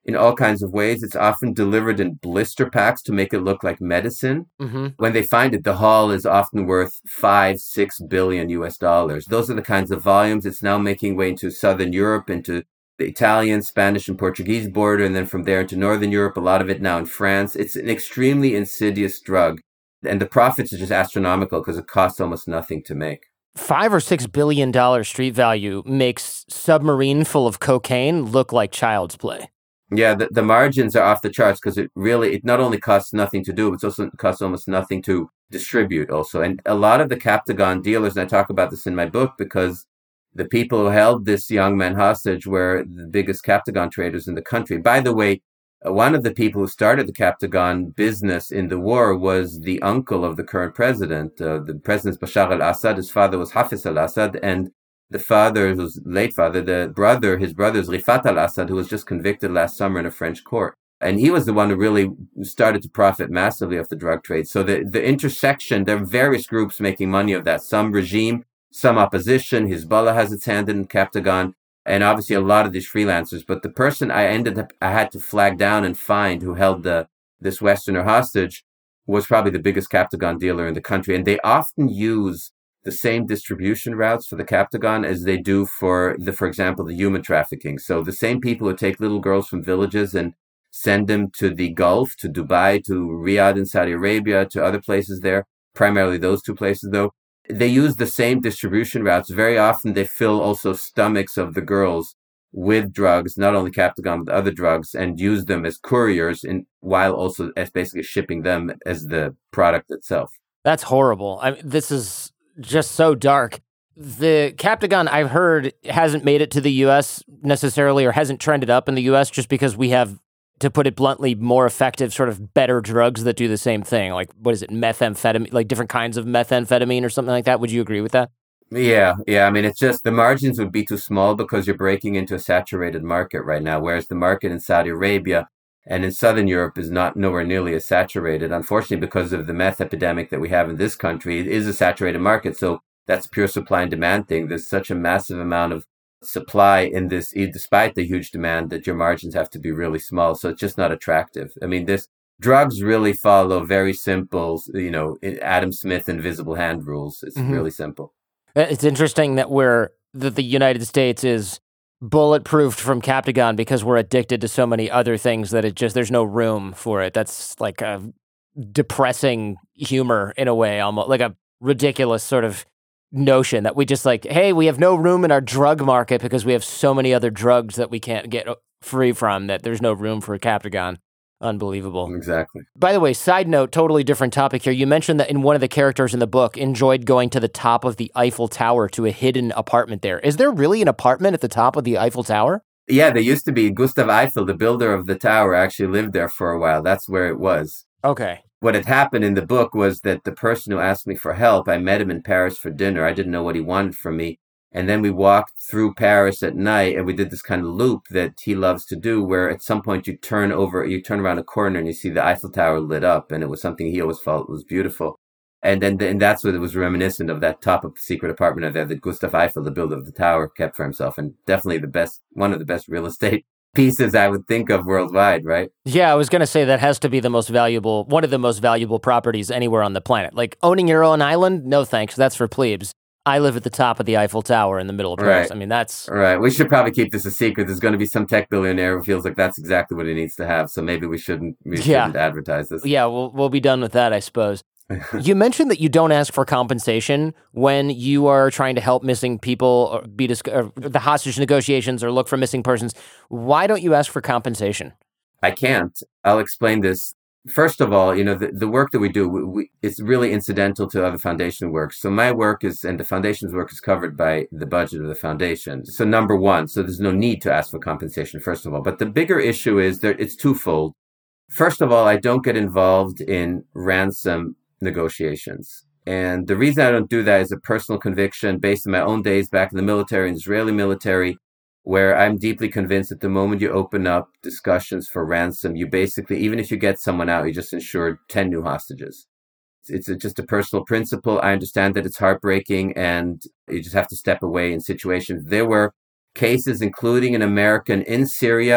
in all kinds of ways. It's often delivered in blister packs to make it look like medicine. Mm-hmm. When they find it, the haul is often worth five, six billion U S dollars. Those are the kinds of volumes. It's now making way into Southern Europe, into the Italian, Spanish, and Portuguese border, and then from there into Northern Europe, a lot of it now in France. It's an extremely insidious drug. And the profits are just astronomical because it costs almost nothing to make. Five or six billion dollar street value makes Submarine full of cocaine look like child's play. Yeah, the, the margins are off the charts because it really, it not only costs nothing to do, it's also costs almost nothing to distribute also. And a lot of the Captagon dealers, and I talk about this in my book because the people who held this young man hostage were the biggest Captagon traders in the country. By the way, one of the people who started the Captagon business in the war was the uncle of the current president. Uh, the president's Bashar al-Assad. His father was Hafiz al-Assad, and the father, his late father, the brother, his brother is Rifat al-Assad, who was just convicted last summer in a French court. And he was the one who really started to profit massively off the drug trade. So the, the intersection, there are various groups making money of that. Some regime, some opposition. Hezbollah has its hand in Captagon. And obviously a lot of these freelancers, but the person I ended up, I had to flag down and find who held the, this Westerner hostage was probably the biggest Captagon dealer in the country. And they often use the same distribution routes for the Captagon as they do for the, for example, the human trafficking. So the same people who take little girls from villages and send them to the Gulf, to Dubai, to Riyadh in Saudi Arabia, to other places there, primarily those two places though. They use the same distribution routes. Very often they fill also stomachs of the girls with drugs, not only Captagon, but other drugs, and use them as couriers in, while also as basically shipping them as the product itself. That's horrible. I mean, this is just so dark. The Captagon, I've heard, hasn't made it to the U S necessarily or hasn't trended up in the U S just because we have, to put it bluntly, more effective, sort of better drugs that do the same thing. Like, what is it, methamphetamine, like different kinds of methamphetamine or something like that? Would you agree with that? Yeah, yeah. I mean, it's just the margins would be too small because you're breaking into a saturated market right now, whereas the market in Saudi Arabia and in Southern Europe is not nowhere nearly as saturated. Unfortunately, because of the meth epidemic that we have in this country, it is a saturated market. So that's pure supply and demand thing. There's such a massive amount of supply in this, despite the huge demand, that your margins have to be really small. So it's just not attractive. I mean, this drugs really follow very simple, you know, Adam Smith invisible hand rules. It's mm-hmm. really simple. It's interesting that we're, that the United States is bulletproofed from Captagon because we're addicted to so many other things that it just, there's no room for it. That's like a depressing humor in a way, almost like a ridiculous sort of notion that we just like, hey, we have no room in our drug market because we have so many other drugs that we can't get free from, that there's no room for a Captagon. Unbelievable. Exactly. By the way, side note, totally different topic here. You mentioned that in one of the characters in the book enjoyed going to the top of the Eiffel Tower to a hidden apartment there. Is there really an apartment at the top of the Eiffel Tower? Yeah, there used to be. Gustav Eiffel, the builder of the tower, actually lived there for a while. That's where it was. Okay. What had happened in the book was that the person who asked me for help, I met him in Paris for dinner. I didn't know what he wanted from me. And then we walked through Paris at night and we did this kind of loop that he loves to do, where at some point you turn over, you turn around a corner and you see the Eiffel Tower lit up. And it was something he always felt was beautiful. And then and that's what it was reminiscent of, that top of the secret apartment of there that Gustav Eiffel, the builder of the tower, kept for himself. And definitely the best, one of the best real estate pieces I would think of worldwide, right? Yeah, I was going to say that has to be the most valuable, one of the most valuable properties anywhere on the planet. Like owning your own island, no thanks, that's for plebes. I live at the top of the Eiffel Tower in the middle of Paris. Right. I mean, that's... Right. We should probably keep this a secret. There's going to be some tech billionaire who feels like that's exactly what he needs to have. So maybe we shouldn't, we yeah. shouldn't advertise this. Yeah, we'll, we'll be done with that, I suppose. You mentioned that you don't ask for compensation when you are trying to help missing people or be dis- or the hostage negotiations or look for missing persons. Why don't you ask for compensation? I can't. I'll explain this. First of all, you know, the, the work that we do, we, we, it's really incidental to other foundation work. So my work is, and the foundation's work is covered by the budget of the foundation. So number one, so there's no need to ask for compensation, first of all. But the bigger issue is that it's twofold. First of all, I don't get involved in ransom negotiations. And the reason I don't do that is a personal conviction based on my own days back in the military, in the Israeli military, where I'm deeply convinced that the moment you open up discussions for ransom, you basically, even if you get someone out, you just ensure ten new hostages. It's, it's just a personal principle. I understand that it's heartbreaking and you just have to step away in situations. There were cases, including an American in Syria,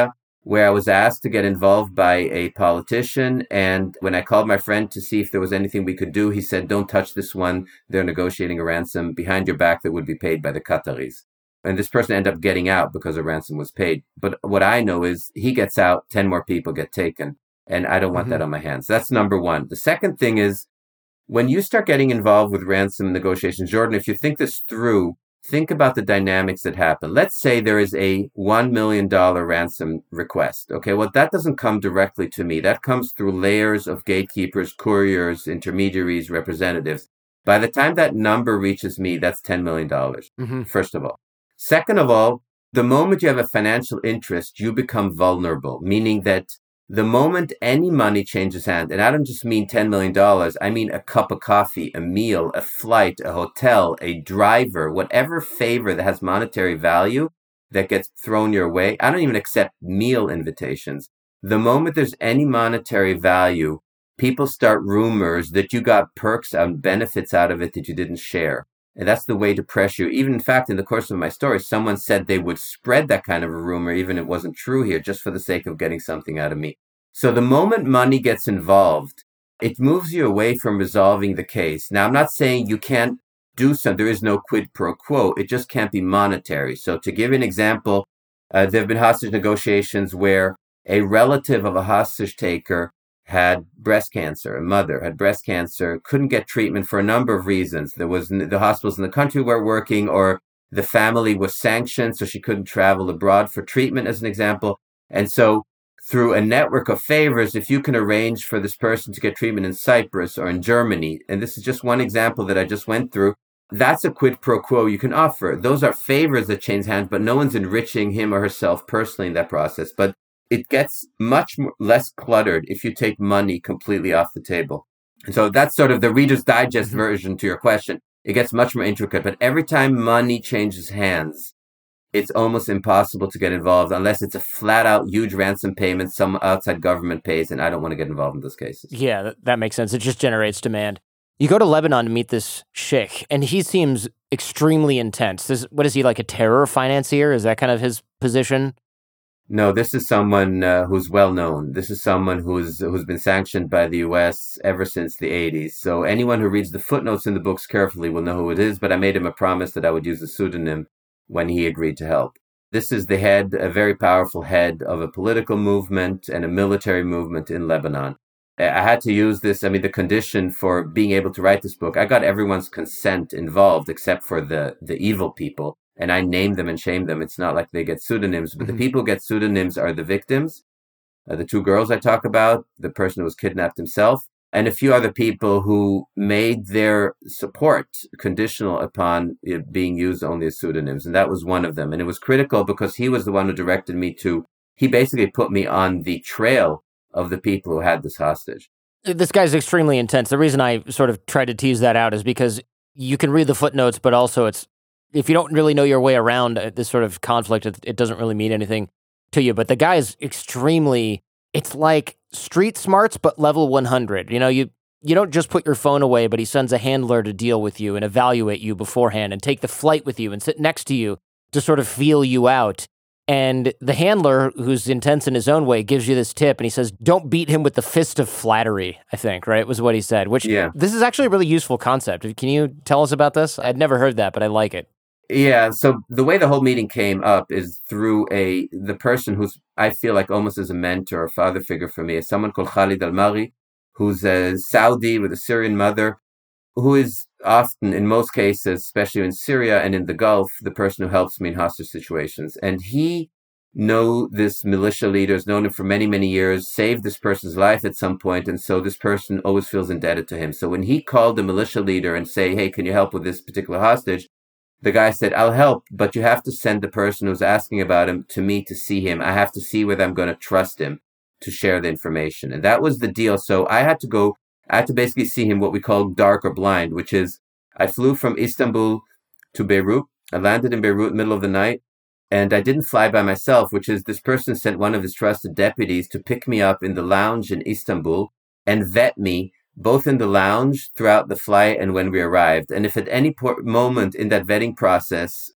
where I was asked to get involved by a politician. And when I called my friend to see if there was anything we could do, he said, don't touch this one. They're negotiating a ransom behind your back that would be paid by the Qataris. And this person ended up getting out because a ransom was paid. But what I know is he gets out, ten more people get taken. And I don't want mm-hmm. that on my hands. That's number one. The second thing is, when you start getting involved with ransom negotiations, Jordan, if you think this through, think about the dynamics that happen. Let's say there is a one million dollars ransom request. Okay, well, that doesn't come directly to me. That comes through layers of gatekeepers, couriers, intermediaries, representatives. By the time that number reaches me, that's ten million dollars, mm-hmm. first of all. Second of all, the moment you have a financial interest, you become vulnerable, meaning that the moment any money changes hands, and I don't just mean ten million dollars, I mean a cup of coffee, a meal, a flight, a hotel, a driver, whatever favor that has monetary value that gets thrown your way. I don't even accept meal invitations. The moment there's any monetary value, people start rumors that you got perks and benefits out of it that you didn't share. And that's the way to pressure you. Even in fact, in the course of my story, someone said they would spread that kind of a rumor, even if it wasn't true here, just for the sake of getting something out of me. So the moment money gets involved, it moves you away from resolving the case. Now, I'm not saying you can't do something. There is no quid pro quo. It just can't be monetary. So to give you an example, uh, there have been hostage negotiations where a relative of a hostage taker had breast cancer, a mother had breast cancer, couldn't get treatment for a number of reasons. There was the hospitals in the country weren't working, or the family was sanctioned, so she couldn't travel abroad for treatment, as an example. And so through a network of favors, if you can arrange for this person to get treatment in Cyprus or in Germany, and this is just one example that I just went through, that's a quid pro quo you can offer. Those are favors that change hands, but no one's enriching him or herself personally in that process. But it gets much more, less cluttered if you take money completely off the table. And so that's sort of the Reader's Digest mm-hmm. version to your question. It gets much more intricate, but every time money changes hands, it's almost impossible to get involved unless it's a flat out huge ransom payment some outside government pays, and I don't want to get involved in those cases. Yeah, that, that makes sense. It just generates demand. You go to Lebanon to meet this sheikh, and he seems extremely intense. This, what is he, like a terror financier? Is that kind of his position? No, this is someone uh, who's well known. This is someone who's who's been sanctioned by the U S ever since the eighties. So anyone who reads the footnotes in the books carefully will know who it is, but I made him a promise that I would use a pseudonym when he agreed to help. This is the head, a very powerful head of a political movement and a military movement in Lebanon. I had to use this, I mean, the condition for being able to write this book, I got everyone's consent involved except for the, the evil people. And I name them and shame them. It's not like they get pseudonyms, but mm-hmm. the people who get pseudonyms are the victims, uh, the two girls I talk about, the person who was kidnapped himself, and a few other people who made their support conditional upon it being used only as pseudonyms. And that was one of them. And it was critical because he was the one who directed me to, he basically put me on the trail of the people who had this hostage. This guy's extremely intense. The reason I sort of tried to tease that out is because you can read the footnotes, but also it's, if you don't really know your way around this sort of conflict, it, it doesn't really mean anything to you. But the guy is extremely, it's like street smarts, but level one hundred. You know, you, you don't just put your phone away, but he sends a handler to deal with you and evaluate you beforehand and take the flight with you and sit next to you to sort of feel you out. And the handler, who's intense in his own way, gives you this tip, and he says, don't beat him with the fist of flattery, I think, right, was what he said, which yeah. This is actually a really useful concept. Can you tell us about this? I'd never heard that, but I like it. Yeah, so the way the whole meeting came up is through a the person who's, I feel like almost as a mentor or father figure for me, is someone called Khalid Al-Mari, who's a Saudi with a Syrian mother, who is often, in most cases, especially in Syria and in the Gulf, the person who helps me in hostage situations. And he know this militia leader, has known him for many, many years, saved this person's life at some point, and so this person always feels indebted to him. So when he called the militia leader and say, hey, can you help with this particular hostage? The guy said, I'll help, but you have to send the person who's asking about him to me to see him. I have to see whether I'm going to trust him to share the information. And that was the deal. So I had to go, I had to basically see him what we call dark or blind, which is I flew from Istanbul to Beirut. I landed in Beirut middle of the night, and I didn't fly by myself, which is this person sent one of his trusted deputies to pick me up in the lounge in Istanbul and vet me both in the lounge throughout the flight and when we arrived. And if at any por- moment in that vetting process,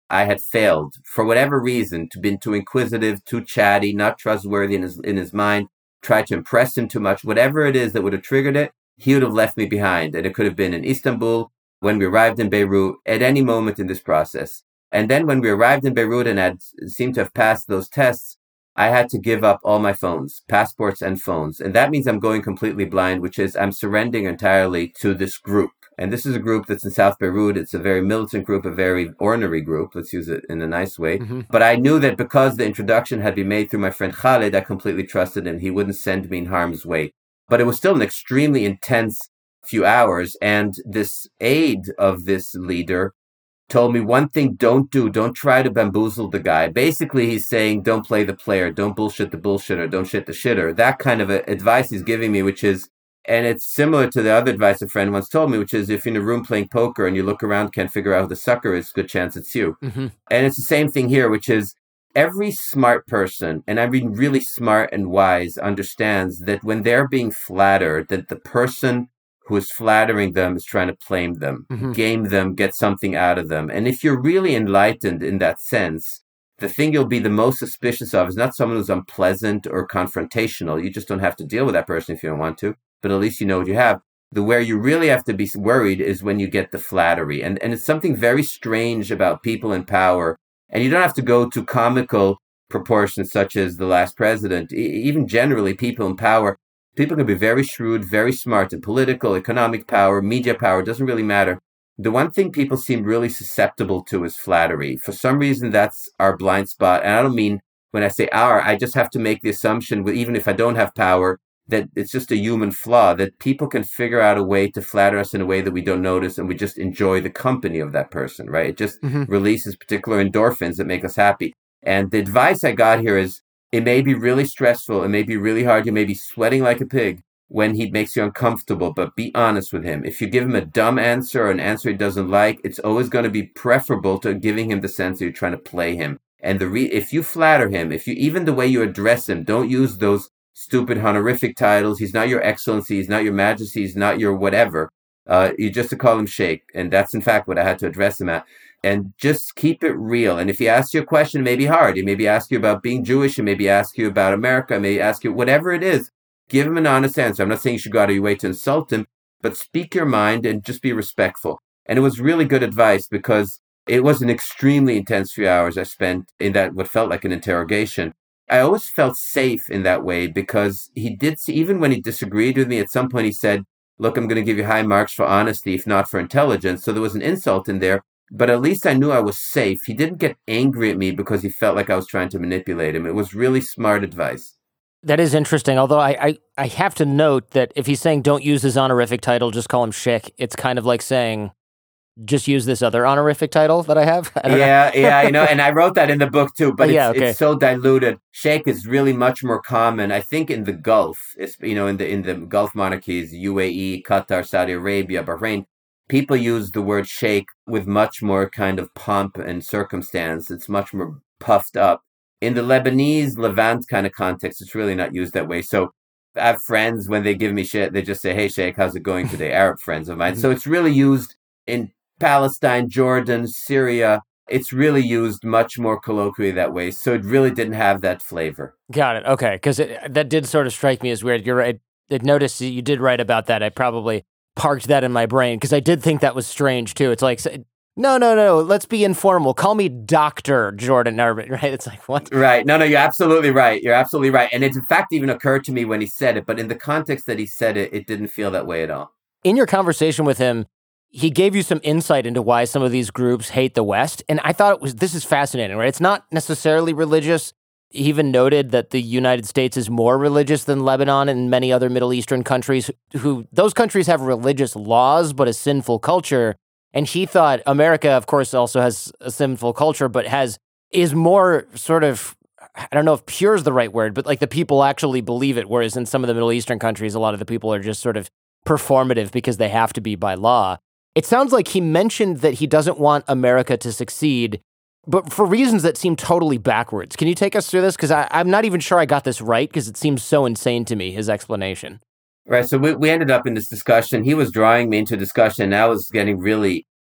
I had failed, for whatever reason, to been too inquisitive, too chatty, not trustworthy in his, in his mind, tried to impress him too much, whatever it is that would have triggered it, he would have left me behind. And it could have been in Istanbul, when we arrived in Beirut, at any moment in this process. And then when we arrived in Beirut and had seemed to have passed those tests, I had to give up all my phones, passports and phones. And that means I'm going completely blind, which is I'm surrendering entirely to this group. And this is a group that's in South Beirut. It's a very militant group, a very ornery group. Let's use it in a nice way. Mm-hmm. But I knew that because the introduction had been made through my friend Khalid, I completely trusted him. He wouldn't send me in harm's way. But it was still an extremely intense few hours. And this aide of this leader told me one thing, don't do, don't try to bamboozle the guy. Basically, he's saying, don't play the player, don't bullshit the bullshitter, don't shit the shitter. That kind of advice he's giving me, which is, and it's similar to the other advice a friend once told me, which is if you're in a room playing poker and you look around, can't figure out who the sucker is, good chance it's you. Mm-hmm. And it's the same thing here, which is every smart person, and I mean really smart and wise, understands that when they're being flattered, that the person who is flattering them is trying to claim them, mm-hmm. game them, get something out of them. And if you're really enlightened in that sense, the thing you'll be the most suspicious of is not someone who's unpleasant or confrontational. You just don't have to deal with that person if you don't want to. But at least you know what you have. The where you really have to be worried is when you get the flattery. And and it's something very strange about people in power. And you don't have to go to comical proportions such as the last president. E- even generally, people in power, people can be very shrewd, very smart in political, economic power, media power, doesn't really matter. The one thing people seem really susceptible to is flattery. For some reason, that's our blind spot. And I don't mean when I say our, I just have to make the assumption, even if I don't have power, that it's just a human flaw, that people can figure out a way to flatter us in a way that we don't notice, and we just enjoy the company of that person, right? It just mm-hmm. releases particular endorphins that make us happy. And the advice I got here is, it may be really stressful, it may be really hard, you may be sweating like a pig when he makes you uncomfortable, but be honest with him. If you give him a dumb answer or an answer he doesn't like, it's always going to be preferable to giving him the sense that you're trying to play him. And the re- if you flatter him, if you even the way you address him, don't use those stupid honorific titles. He's not your excellency. He's not your majesty. He's not your whatever. Uh, you just to call him Sheikh. And that's in fact what I had to address him at. And just keep it real. And if he asks you a question, it may be hard. He maybe ask you about being Jewish. He maybe ask you about America. Maybe ask you whatever it is. Give him an honest answer. I'm not saying you should go out of your way to insult him, but speak your mind and just be respectful. And it was really good advice because it was an extremely intense few hours I spent in that what felt like an interrogation. I always felt safe in that way because he did see, even when he disagreed with me, at some point he said, look, I'm going to give you high marks for honesty, if not for intelligence. So there was an insult in there, but at least I knew I was safe. He didn't get angry at me because he felt like I was trying to manipulate him. It was really smart advice. That is interesting, although I, I, I have to note that if he's saying don't use his honorific title, just call him Sheikh, it's kind of like saying, just use this other honorific title that I have. I yeah, yeah, you know, and I wrote that in the book too, but it's, yeah, okay. it's so diluted. Sheikh is really much more common, I think, in the Gulf. It's, you know, in the in the Gulf monarchies, U A E, Qatar, Saudi Arabia, Bahrain, people use the word Sheikh with much more kind of pomp and circumstance. It's much more puffed up. In the Lebanese, Levant kind of context, it's really not used that way. So I have friends, when they give me shit, they just say, hey, Sheikh, how's it going today? Arab friends of mine. So it's really used in Palestine, Jordan, Syria. It's really used much more colloquially that way. So it really didn't have that flavor. Got it. Okay. Because that did sort of strike me as weird. You're right. I noticed you did write about that. I probably parked that in my brain because I did think that was strange too. It's like, no, no, no, let's be informal. Call me Doctor Jordan Harbin, right? It's like, what? Right. No, no, you're absolutely right. You're absolutely right. And it, in fact, even occurred to me when he said it, but in the context that he said it, it didn't feel that way at all. In your conversation with him, he gave you some insight into why some of these groups hate the West. And I thought it was, this is fascinating, right? It's not necessarily religious. He even noted that the United States is more religious than Lebanon and many other Middle Eastern countries who, those countries have religious laws, but a sinful culture. And he thought America, of course, also has a sinful culture, but has, is more sort of, I don't know if pure is the right word, but like the people actually believe it. Whereas in some of the Middle Eastern countries, a lot of the people are just sort of performative because they have to be by law. It sounds like he mentioned that he doesn't want America to succeed, but for reasons that seem totally backwards. Can you take us through this? Because I'm not even sure I got this right because it seems so insane to me, his explanation. Right. So we, we ended up in this discussion. He was drawing me into discussion, and I was getting really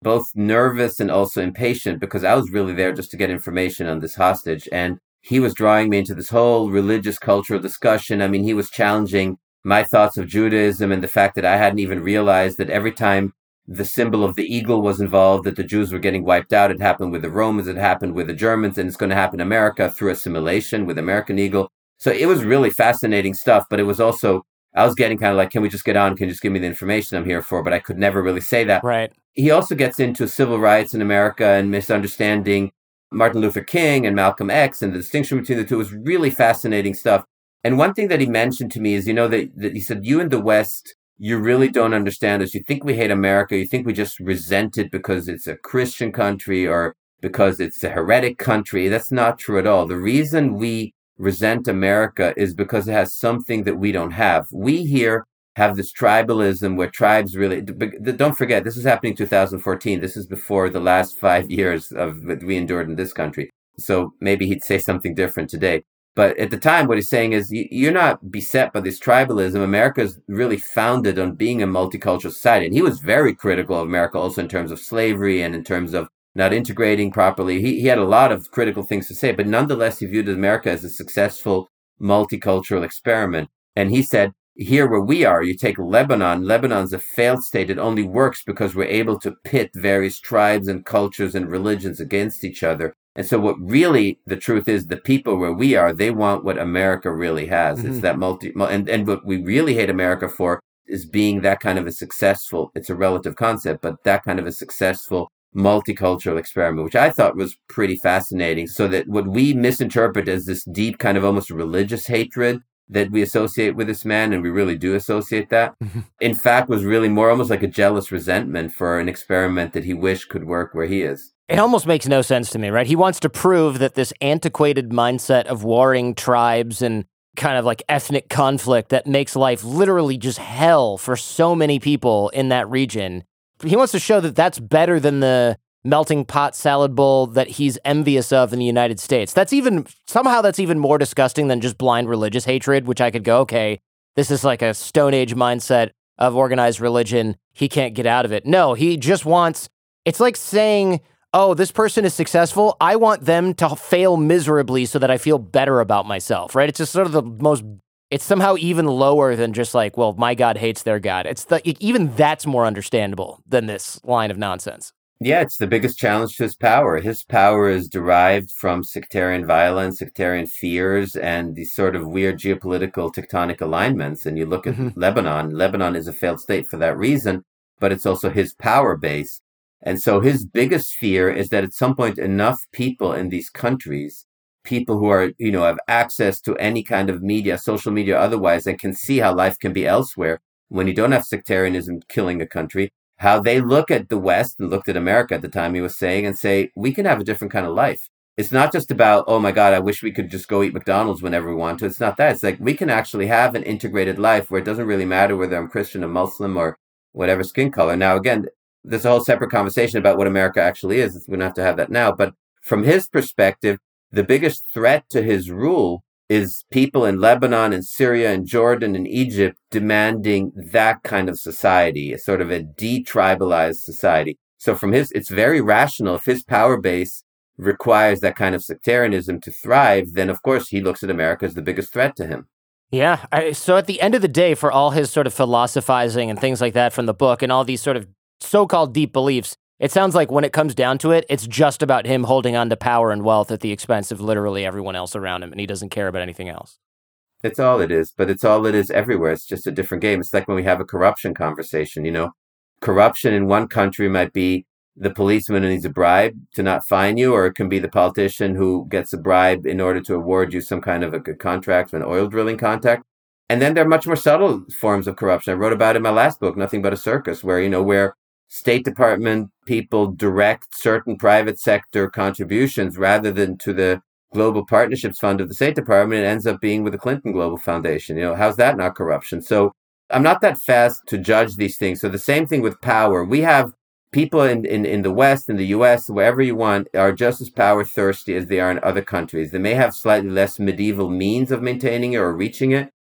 both nervous and also impatient because I was really there just to get information on this hostage. And he was drawing me into this whole religious cultural discussion. I mean, he was challenging my thoughts of Judaism and the fact that I hadn't even realized that every time the symbol of the eagle was involved, that the Jews were getting wiped out. It happened with the Romans, it happened with the Germans, and it's going to happen in America through assimilation with American eagle. So it was really fascinating stuff, but it was also, I was getting kind of like, can we just get on? Can you just give me the information I'm here for? But I could never really say that. Right. He also gets into civil rights in America and misunderstanding Martin Luther King and Malcolm X and the distinction between the two. Was really fascinating stuff. And one thing that he mentioned to me is, you know, that, that he said, you in the West, you really don't understand us. You think we hate America. You think we just resent it because it's a Christian country or because it's a heretic country. That's not true at all. The reason we resent America is because it has something that we don't have. We here have this tribalism where tribes really, don't forget, this is happening in two thousand fourteen. This is before the last five years of what we endured in this country. So maybe he'd say something different today. But at the time, what he's saying is you're not beset by this tribalism. America is really founded on being a multicultural society. And he was very critical of America also in terms of slavery and in terms of not integrating properly. He, he had a lot of critical things to say, but nonetheless, he viewed America as a successful multicultural experiment. And he said, here where we are, you take Lebanon. Lebanon's a failed state. It only works because we're able to pit various tribes and cultures and religions against each other. And so what really the truth is, the people where we are, they want what America really has. Mm-hmm. It's that multi, and, and what we really hate America for is being that kind of a successful, it's a relative concept, but that kind of a successful multicultural experiment, which I thought was pretty fascinating. So that what we misinterpret as this deep kind of almost religious hatred that we associate with this man, and we really do associate that, mm-hmm. in fact, was really more almost like a jealous resentment for an experiment that he wished could work where he is. It almost makes no sense to me, right? He wants to prove that this antiquated mindset of warring tribes and kind of like ethnic conflict that makes life literally just hell for so many people in that region. He wants to show that that's better than the melting pot salad bowl that he's envious of in the United States. That's even, somehow that's even more disgusting than just blind religious hatred, which I could go, okay, this is like a Stone Age mindset of organized religion. He can't get out of it. No, he just wants, it's like saying, oh, this person is successful. I want them to fail miserably so that I feel better about myself, right? It's just sort of the most, it's somehow even lower than just like, well, my God hates their God. It's the, even that's more understandable than this line of nonsense. Yeah, it's the biggest challenge to his power. His power is derived from sectarian violence, sectarian fears, and these sort of weird geopolitical tectonic alignments. And you look at mm-hmm. Lebanon. Lebanon is a failed state for that reason, but it's also his power base. And so his biggest fear is that at some point enough people in these countries, people who are, you know, have access to any kind of media, social media, otherwise, and can see how life can be elsewhere when you don't have sectarianism killing a country, how they look at the West and looked at America at the time he was saying and say, we can have a different kind of life. It's not just about, oh my God, I wish we could just go eat McDonald's whenever we want to. It's not that. It's like we can actually have an integrated life where it doesn't really matter whether I'm Christian or Muslim or whatever skin color. Now, again, there's a whole separate conversation about what America actually is. We don't have to have that now. But from his perspective, the biggest threat to his rule is people in Lebanon and Syria and Jordan and Egypt demanding that kind of society, a sort of a detribalized society. So from his, it's very rational. If his power base requires that kind of sectarianism to thrive, then of course he looks at America as the biggest threat to him. Yeah. I, so at the end of the day, for all his sort of philosophizing and things like that from the book and all these sort of so-called deep beliefs, it sounds like when it comes down to it, it's just about him holding on to power and wealth at the expense of literally everyone else around him, and he doesn't care about anything else. It's all it is, but it's all it is everywhere. It's just a different game. It's like when we have a corruption conversation, you know. Corruption in one country might be the policeman who needs a bribe to not fine you, or it can be the politician who gets a bribe in order to award you some kind of a good contract, an oil drilling contract. And then there are much more subtle forms of corruption. I wrote about it in my last book, Nothing But a Circus, where, you know, where State Department people direct certain private sector contributions rather than to the Global Partnerships Fund of the State Department. It ends up being with the Clinton Global Foundation. You know, how's that not corruption? So I'm not that fast to judge these things. So the same thing with power. We have people in, in, in the West, in the U S, wherever you want, are just as power thirsty as they are in other countries. They may have slightly less medieval means of maintaining it or reaching it,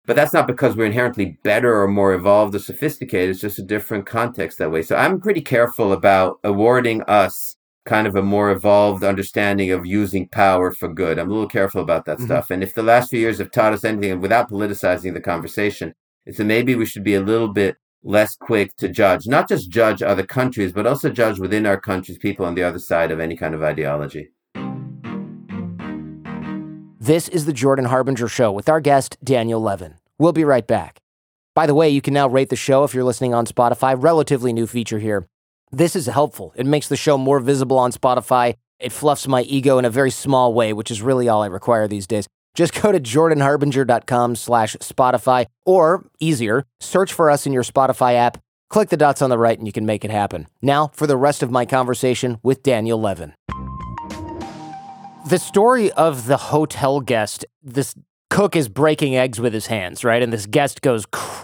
But that's not because we're inherently better or more evolved or sophisticated. It's just a different context that way. So I'm pretty careful about awarding us kind of a more evolved understanding of using power for good. I'm a little careful about that mm-hmm. stuff. And if the last few years have taught us anything, without politicizing the conversation, it's that maybe we should be a little bit less quick to judge, not just judge other countries, but also judge within our countries people on the other side of any kind of ideology. This is the Jordan Harbinger Show with our guest, Daniel Levin. We'll be right back. By the way, you can now rate the show if you're listening on Spotify. Relatively new feature here. This is helpful. It makes the show more visible on Spotify. It fluffs my ego in a very small way, which is really all I require these days. Just go to jordanharbinger.com slash Spotify, or easier, search for us in your Spotify app, click the dots on the right, and you can make it happen. Now, for the rest of my conversation with Daniel Levin. The story of the hotel guest, this cook is breaking eggs with his hands, right? And this guest goes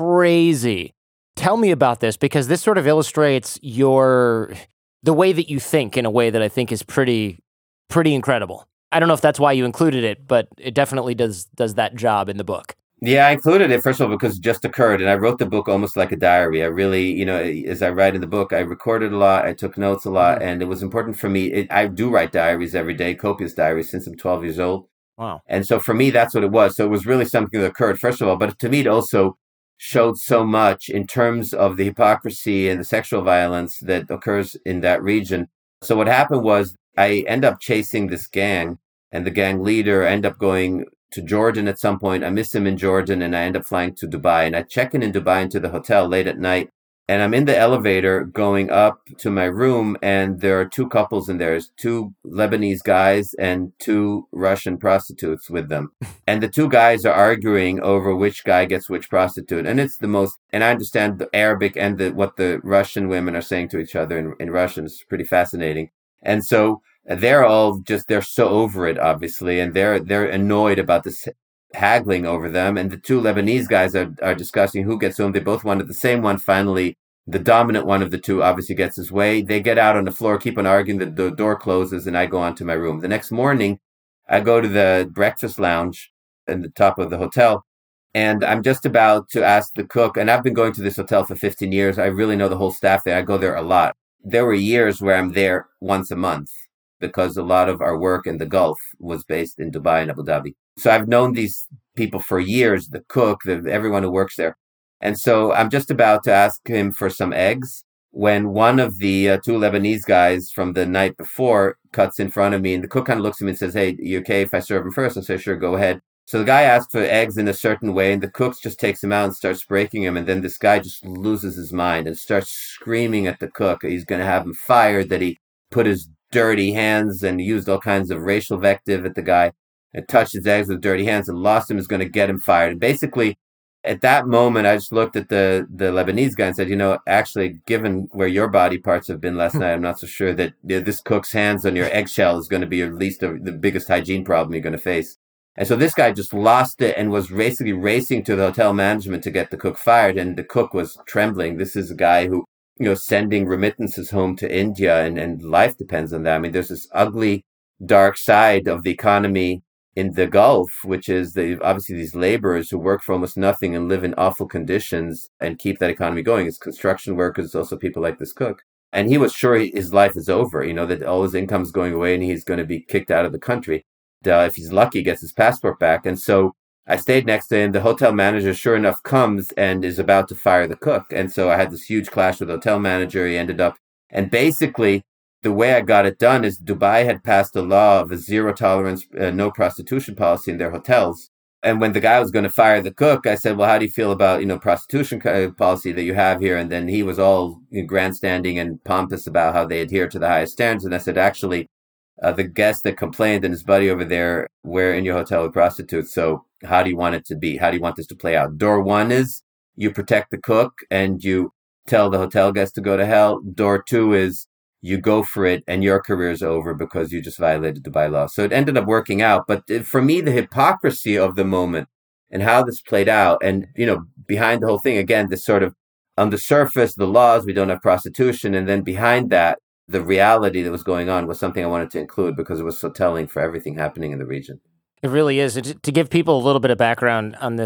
crazy. Tell me about this, because this sort of illustrates your, the way that you think in a way that I think is pretty, pretty incredible. I don't know if that's why you included it, but it definitely does does that job in the book. Yeah, I included it, first of all, because it just occurred. And I wrote the book almost like a diary. I really, you know, as I write in the book, I recorded a lot. I took notes a lot. Mm-hmm. And it was important for me. It, I do write diaries every day, copious diaries, since I'm twelve years old. Wow. And so for me, that's what it was. So it was really something that occurred, first of all. But to me, it also showed so much in terms of the hypocrisy and the sexual violence that occurs in that region. So what happened was I end up chasing this gang. And the gang leader end up going to Jordan at some point. I miss him in Jordan, and I end up flying to Dubai. And I check in in Dubai into the hotel late at night. And I'm in the elevator going up to my room, and there are two couples in there. There's two Lebanese guys and two Russian prostitutes with them. And the two guys are arguing over which guy gets which prostitute. And it's the most, and I understand the Arabic and the, what the Russian women are saying to each other in, in Russian. It's pretty fascinating. And so they're all just, they're so over it, obviously, and they're they're annoyed about this haggling over them. And the two Lebanese guys are, are discussing who gets whom. They both wanted the same one. Finally, the dominant one of the two obviously gets his way. They get out on the floor, keep on arguing, the, the door closes, and I go on to my room. The next morning, I go to the breakfast lounge in the top of the hotel, and I'm just about to ask the cook, and I've been going to this hotel for fifteen years. I really know the whole staff there. I go there a lot. There were years where I'm there once a month, because a lot of our work in the Gulf was based in Dubai and Abu Dhabi. So I've known these people for years, the cook, the, everyone who works there. And so I'm just about to ask him for some eggs when one of the uh, two Lebanese guys from the night before cuts in front of me, and the cook kind of looks at me and says, "Hey, you okay if I serve him first?" I say, "Sure, go ahead." So the guy asks for eggs in a certain way, and the cook just takes him out and starts breaking him. And then this guy just loses his mind and starts screaming at the cook. He's going to have him fired, that he put his dirty hands and used all kinds of racial invective at the guy and touched his eggs with dirty hands and lost him, is going to get him fired. And basically, at that moment, I just looked at the, the Lebanese guy and said, you know, actually, given where your body parts have been last night, I'm not so sure that you know, this cook's hands on your eggshell is going to be at least a, the biggest hygiene problem you're going to face. And so this guy just lost it and was basically racing to the hotel management to get the cook fired. And the cook was trembling. This is a guy who, you know, sending remittances home to India, and, and life depends on that. I mean, there's this ugly, dark side of the economy in the Gulf, which is the obviously these laborers who work for almost nothing and live in awful conditions and keep that economy going. It's construction workers, also people like this cook. And he was sure his life is over, you know, that all his income is going away and he's going to be kicked out of the country. Uh, if he's lucky, he gets his passport back. And so I stayed next to him. The hotel manager, sure enough, comes and is about to fire the cook. And so I had this huge clash with the hotel manager. He ended up, and basically the way I got it done is Dubai had passed a law of a zero tolerance, uh, no prostitution policy in their hotels. And when the guy was going to fire the cook, I said, well, how do you feel about, you know, prostitution policy that you have here? And then he was all you know, grandstanding and pompous about how they adhere to the highest standards. And I said, actually, uh, the guest that complained and his buddy over there were in your hotel with prostitutes. So how do you want it to be? How do you want this to play out? Door one is you protect the cook and you tell the hotel guest to go to hell. Door two is you go for it and your career is over because you just violated Dubai law. So it ended up working out. But for me, the hypocrisy of the moment and how this played out, and, you know, behind the whole thing, again, this sort of on the surface, the laws, we don't have prostitution. And then behind that, the reality that was going on was something I wanted to include because it was so telling for everything happening in the region. It really is. To give people a little bit of background on this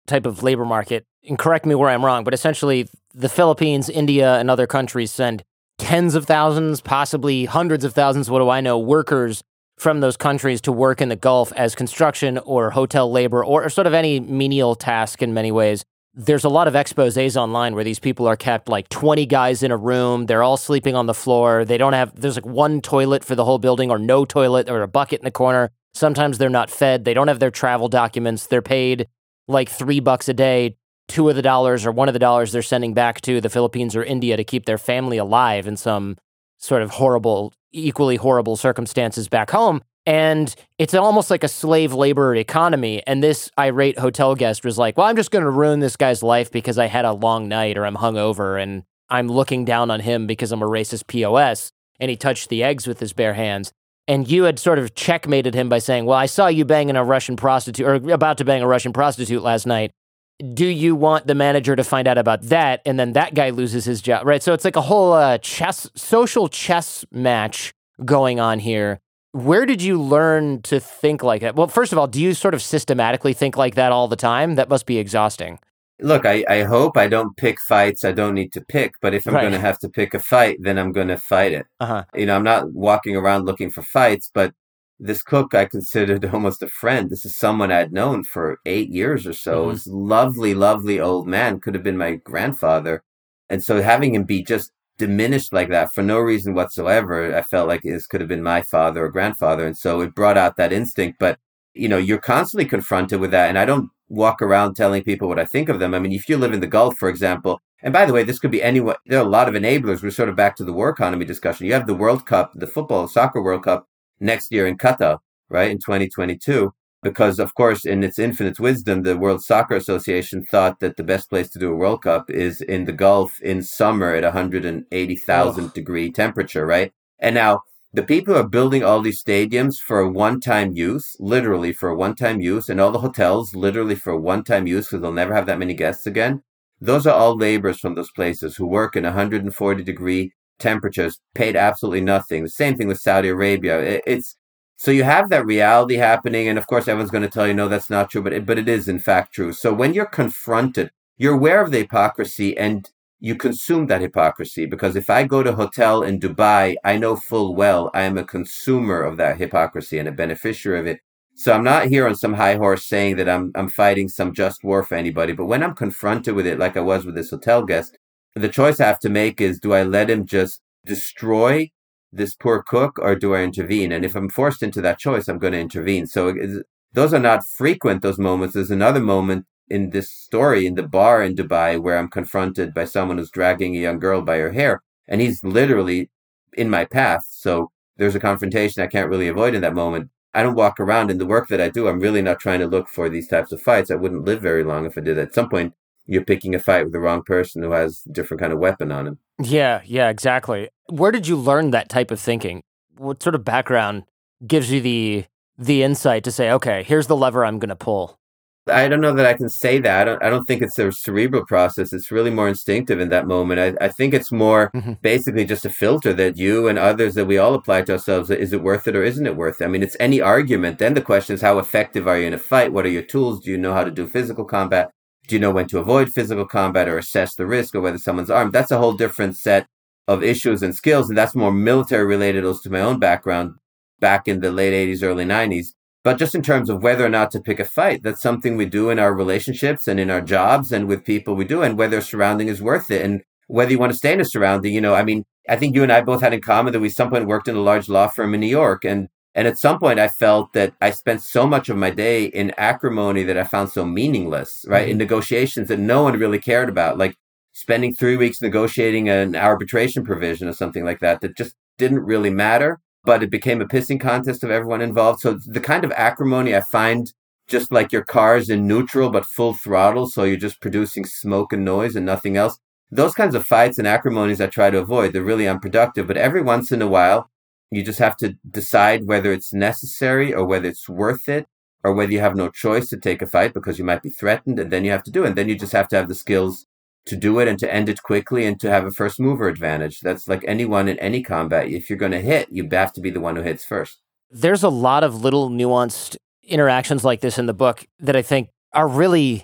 type of labor market, and correct me where I'm wrong, but essentially the Philippines, India, and other countries send tens of thousands, possibly hundreds of thousands, what do I know, workers from those countries to work in the Gulf as construction or hotel labor or sort of any menial task in many ways. There's a lot of exposés online where these people are kept like twenty guys in a room. They're all sleeping on the floor. They don't have, there's like one toilet for the whole building or no toilet or a bucket in the corner. Sometimes they're not fed. They don't have their travel documents. They're paid like three bucks a day. Two of the dollars or one of the dollars they're sending back to the Philippines or India to keep their family alive in some sort of horrible, equally horrible circumstances back home. And it's almost like a slave labor economy. And this irate hotel guest was like, well, I'm just going to ruin this guy's life because I had a long night or I'm hungover and I'm looking down on him because I'm a racist P O S. And he touched the eggs with his bare hands. And you had sort of checkmated him by saying, well, I saw you banging a Russian prostitute or about to bang a Russian prostitute last night. Do you want the manager to find out about that? And then that guy loses his job, right? So it's like a whole uh, chess, social chess match going on here. Where did you learn to think like that? Well, first of all, do you sort of systematically think like that all the time? That must be exhausting. Look, I, I hope I don't pick fights I don't need to pick, but if I'm Right. going to have to pick a fight, then I'm going to fight it. Uh-huh. You know, I'm not walking around looking for fights, but this cook I considered almost a friend. This is someone I'd known for eight years or so. Mhm. This lovely, lovely old man, could have been my grandfather. And so having him be just diminished like that for no reason whatsoever, I felt like this could have been my father or grandfather. And so it brought out that instinct. But, you know, you're constantly confronted with that. And I don't walk around telling people what I think of them. I mean, if you live in the Gulf, for example, and by the way, this could be anyone, there are a lot of enablers. We're sort of back to the war economy discussion. You have the World Cup, the football, soccer World Cup next year in Qatar, right, in twenty twenty-two. Because, of course, in its infinite wisdom, the World Soccer Association thought that the best place to do a World Cup is in the Gulf in summer at one hundred eighty thousand degree temperature, right? And now the people who are building all these stadiums for one-time use, literally for one-time use, and all the hotels literally for one-time use because they'll never have that many guests again. Those are all laborers from those places who work in one hundred forty degree temperatures, paid absolutely nothing. The same thing with Saudi Arabia. It's so you have that reality happening, and of course everyone's going to tell you, no, that's not true, but it, but it is in fact true. So when you're confronted, you're aware of the hypocrisy and you consume that hypocrisy, because if I go to a hotel in Dubai, I know full well I am a consumer of that hypocrisy and a beneficiary of it. So I'm not here on some high horse saying that I'm I'm fighting some just war for anybody, but when I'm confronted with it, like I was with this hotel guest, the choice I have to make is, do I let him just destroy this poor cook or do I intervene? And if I'm forced into that choice, I'm going to intervene. So it, those are not frequent, those moments. There's another moment in this story in the bar in Dubai where I'm confronted by someone who's dragging a young girl by her hair, and he's literally in my path. So there's a confrontation I can't really avoid in that moment. I don't walk around in the work that I do. I'm really not trying to look for these types of fights. I wouldn't live very long if I did. At some point, you're picking a fight with the wrong person who has a different kind of weapon on him. Yeah, yeah, exactly. Where did you learn that type of thinking? What sort of background gives you the the insight to say, okay, here's the lever I'm going to pull? I don't know that I can say that. I don't, I don't think it's a cerebral process. It's really more instinctive in that moment. I, I think it's more Mm-hmm. basically just a filter that you and others that we all apply to ourselves. Is it worth it or isn't it worth it? I mean, it's any argument. Then the question is, how effective are you in a fight? What are your tools? Do you know how to do physical combat? Do you know when to avoid physical combat or assess the risk of whether someone's armed? That's a whole different set of issues and skills. And that's more military related also to my own background back in the late eighties, early nineties. But just in terms of whether or not to pick a fight, that's something we do in our relationships and in our jobs and with people we do, and whether a surrounding is worth it and whether you want to stay in a surrounding. You know, I mean, I think you and I both had in common that we at some point worked in a large law firm in New York. And And at some point, I felt that I spent so much of my day in acrimony that I found so meaningless, right? Mm-hmm. In negotiations that no one really cared about, like spending three weeks negotiating an arbitration provision or something like that, that just didn't really matter, but it became a pissing contest of everyone involved. So the kind of acrimony I find, just like your car's in neutral, but full throttle, so you're just producing smoke and noise and nothing else. Those kinds of fights and acrimonies I try to avoid. They're really unproductive, but every once in a while, you just have to decide whether it's necessary or whether it's worth it or whether you have no choice to take a fight because you might be threatened, and then you have to do it. And then you just have to have the skills to do it and to end it quickly and to have a first mover advantage. That's like anyone in any combat. If you're going to hit, you have to be the one who hits first. There's a lot of little nuanced interactions like this in the book that I think are really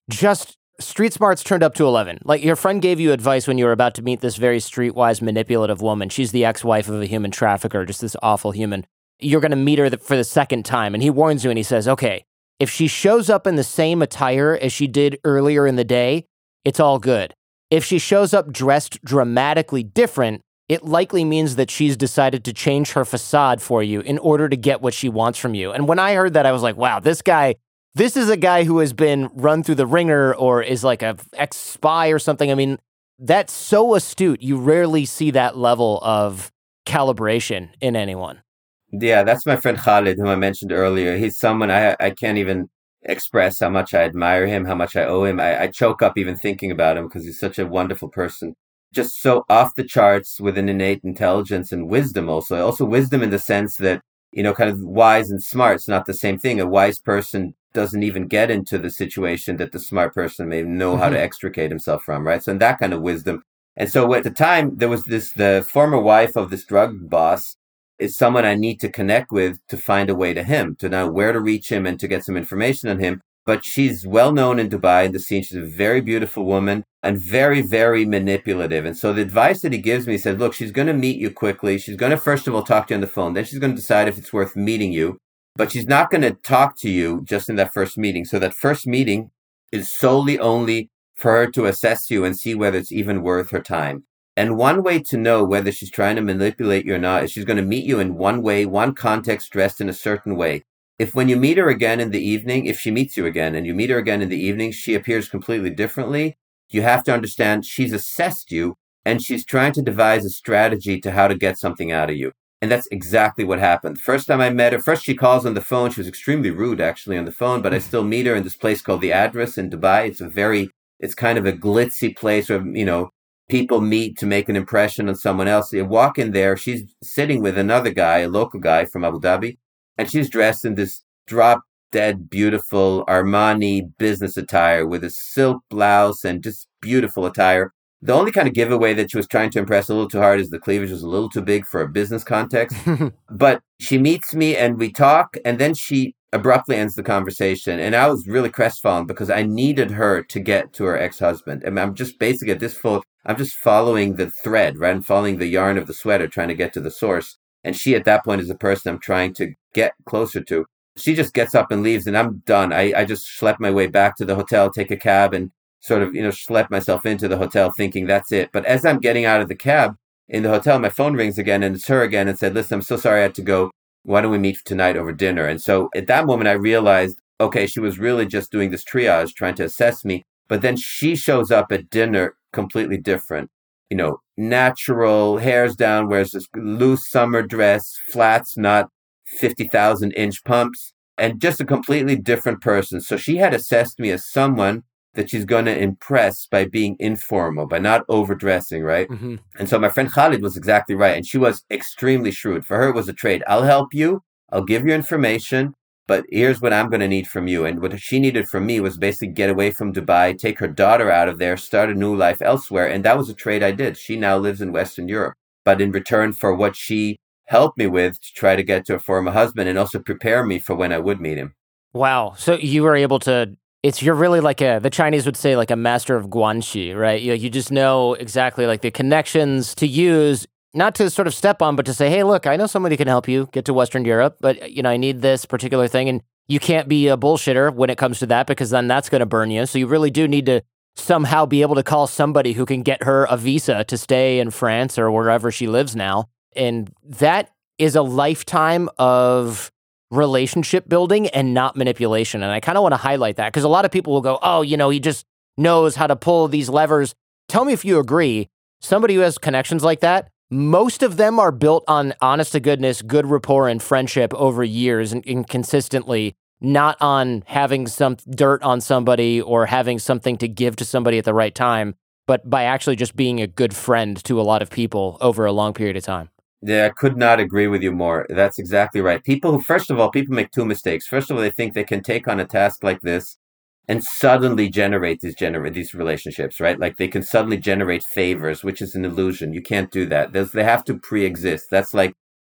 just street smarts turned up to eleven. Like, your friend gave you advice when you were about to meet this very streetwise, manipulative woman. She's the ex-wife of a human trafficker, just this awful human. You're going to meet her for the second time, and he warns you and he says, okay, if she shows up in the same attire as she did earlier in the day, it's all good. If she shows up dressed dramatically different, it likely means that she's decided to change her facade for you in order to get what she wants from you. And when I heard that, I was like, wow, this guy, this is a guy who has been run through the ringer or is like a ex-spy or something. I mean, that's so astute. You rarely see that level of calibration in anyone. Yeah, that's my friend Khalid, whom I mentioned earlier. He's someone I I can't even express how much I admire him, how much I owe him. I, I choke up even thinking about him because he's such a wonderful person. Just so off the charts with an innate intelligence and wisdom also. Also wisdom in the sense that, you know, kind of wise and smart. It's not the same thing. A wise person doesn't even get into the situation that the smart person may know mm-hmm. how to extricate himself from, right? So in that kind of wisdom. And so at the time, there was this, the former wife of this drug boss is someone I need to connect with to find a way to him, to know where to reach him and to get some information on him. But she's well known in Dubai in the scene. She's a very beautiful woman and very, very manipulative. And so the advice that he gives me, he said, look, she's going to meet you quickly. She's going to, first of all, talk to you on the phone. Then she's going to decide if it's worth meeting you. But she's not going to talk to you just in that first meeting. So that first meeting is solely only for her to assess you and see whether it's even worth her time. And one way to know whether she's trying to manipulate you or not is she's going to meet you in one way, one context, dressed in a certain way. If when you meet her again in the evening, if she meets you again and you meet her again in the evening, she appears completely differently, you have to understand she's assessed you and she's trying to devise a strategy to how to get something out of you. And that's exactly what happened. First time I met her, first she calls on the phone. She was extremely rude actually on the phone, but I still meet her in this place called The Address in Dubai. It's a very, it's kind of a glitzy place where, you know, people meet to make an impression on someone else. You walk in there, she's sitting with another guy, a local guy from Abu Dhabi, and she's dressed in this drop-dead beautiful Armani business attire with a silk blouse and just beautiful attire. The only kind of giveaway that she was trying to impress a little too hard is the cleavage was a little too big for a business context. But she meets me and we talk, and then she abruptly ends the conversation. And I was really crestfallen because I needed her to get to her ex-husband. I mean, I'm just basically at this full, I'm just following the thread, right? I'm following the yarn of the sweater, trying to get to the source. And she, at that point, is the person I'm trying to get closer to. She just gets up and leaves, and I'm done. I, I just schlep my way back to the hotel, take a cab, and sort of, you know, schlep myself into the hotel thinking that's it. But as I'm getting out of the cab in the hotel, my phone rings again, and it's her again, and said, listen, I'm so sorry I had to go. Why don't we meet tonight over dinner? And so at that moment, I realized, okay, she was really just doing this triage, trying to assess me. But then she shows up at dinner completely different. You know, natural, hairs down, wears this loose summer dress, flats, not fifty thousand inch pumps, and just a completely different person. So she had assessed me as someone that she's going to impress by being informal, by not overdressing, right? Mm-hmm. And so my friend Khalid was exactly right. And she was extremely shrewd. For her, it was a trade. I'll help you. I'll give you information. But here's what I'm going to need from you. And what she needed from me was basically get away from Dubai, take her daughter out of there, start a new life elsewhere. And that was a trade I did. She now lives in Western Europe. But in return for what she helped me with to try to get to a former husband and also prepare me for when I would meet him. Wow. So you were able to, it's, you're really like a, the Chinese would say like a master of guanxi, right? You, you just know exactly like the connections to use, not to sort of step on, but to say, hey, look, I know somebody can help you get to Western Europe, but, you know, I need this particular thing. And you can't be a bullshitter when it comes to that because then that's going to burn you. So you really do need to somehow be able to call somebody who can get her a visa to stay in France or wherever she lives now. And that is a lifetime of relationship building and not manipulation. And I kind of want to highlight that because a lot of people will go, oh, you know, he just knows how to pull these levers. Tell me if you agree. Somebody who has connections like that, most of them are built on honest to goodness, good rapport and friendship over years and, and consistently, not on having some dirt on somebody or having something to give to somebody at the right time, but by actually just being a good friend to a lot of people over a long period of time. Yeah, I could not agree with you more. That's exactly right. People who, first of all, people make two mistakes. First of all, they think they can take on a task like this and suddenly generate these generate these relationships, right? Like they can suddenly generate favors, which is an illusion. You can't do that. There's, they have to pre-exist. That's like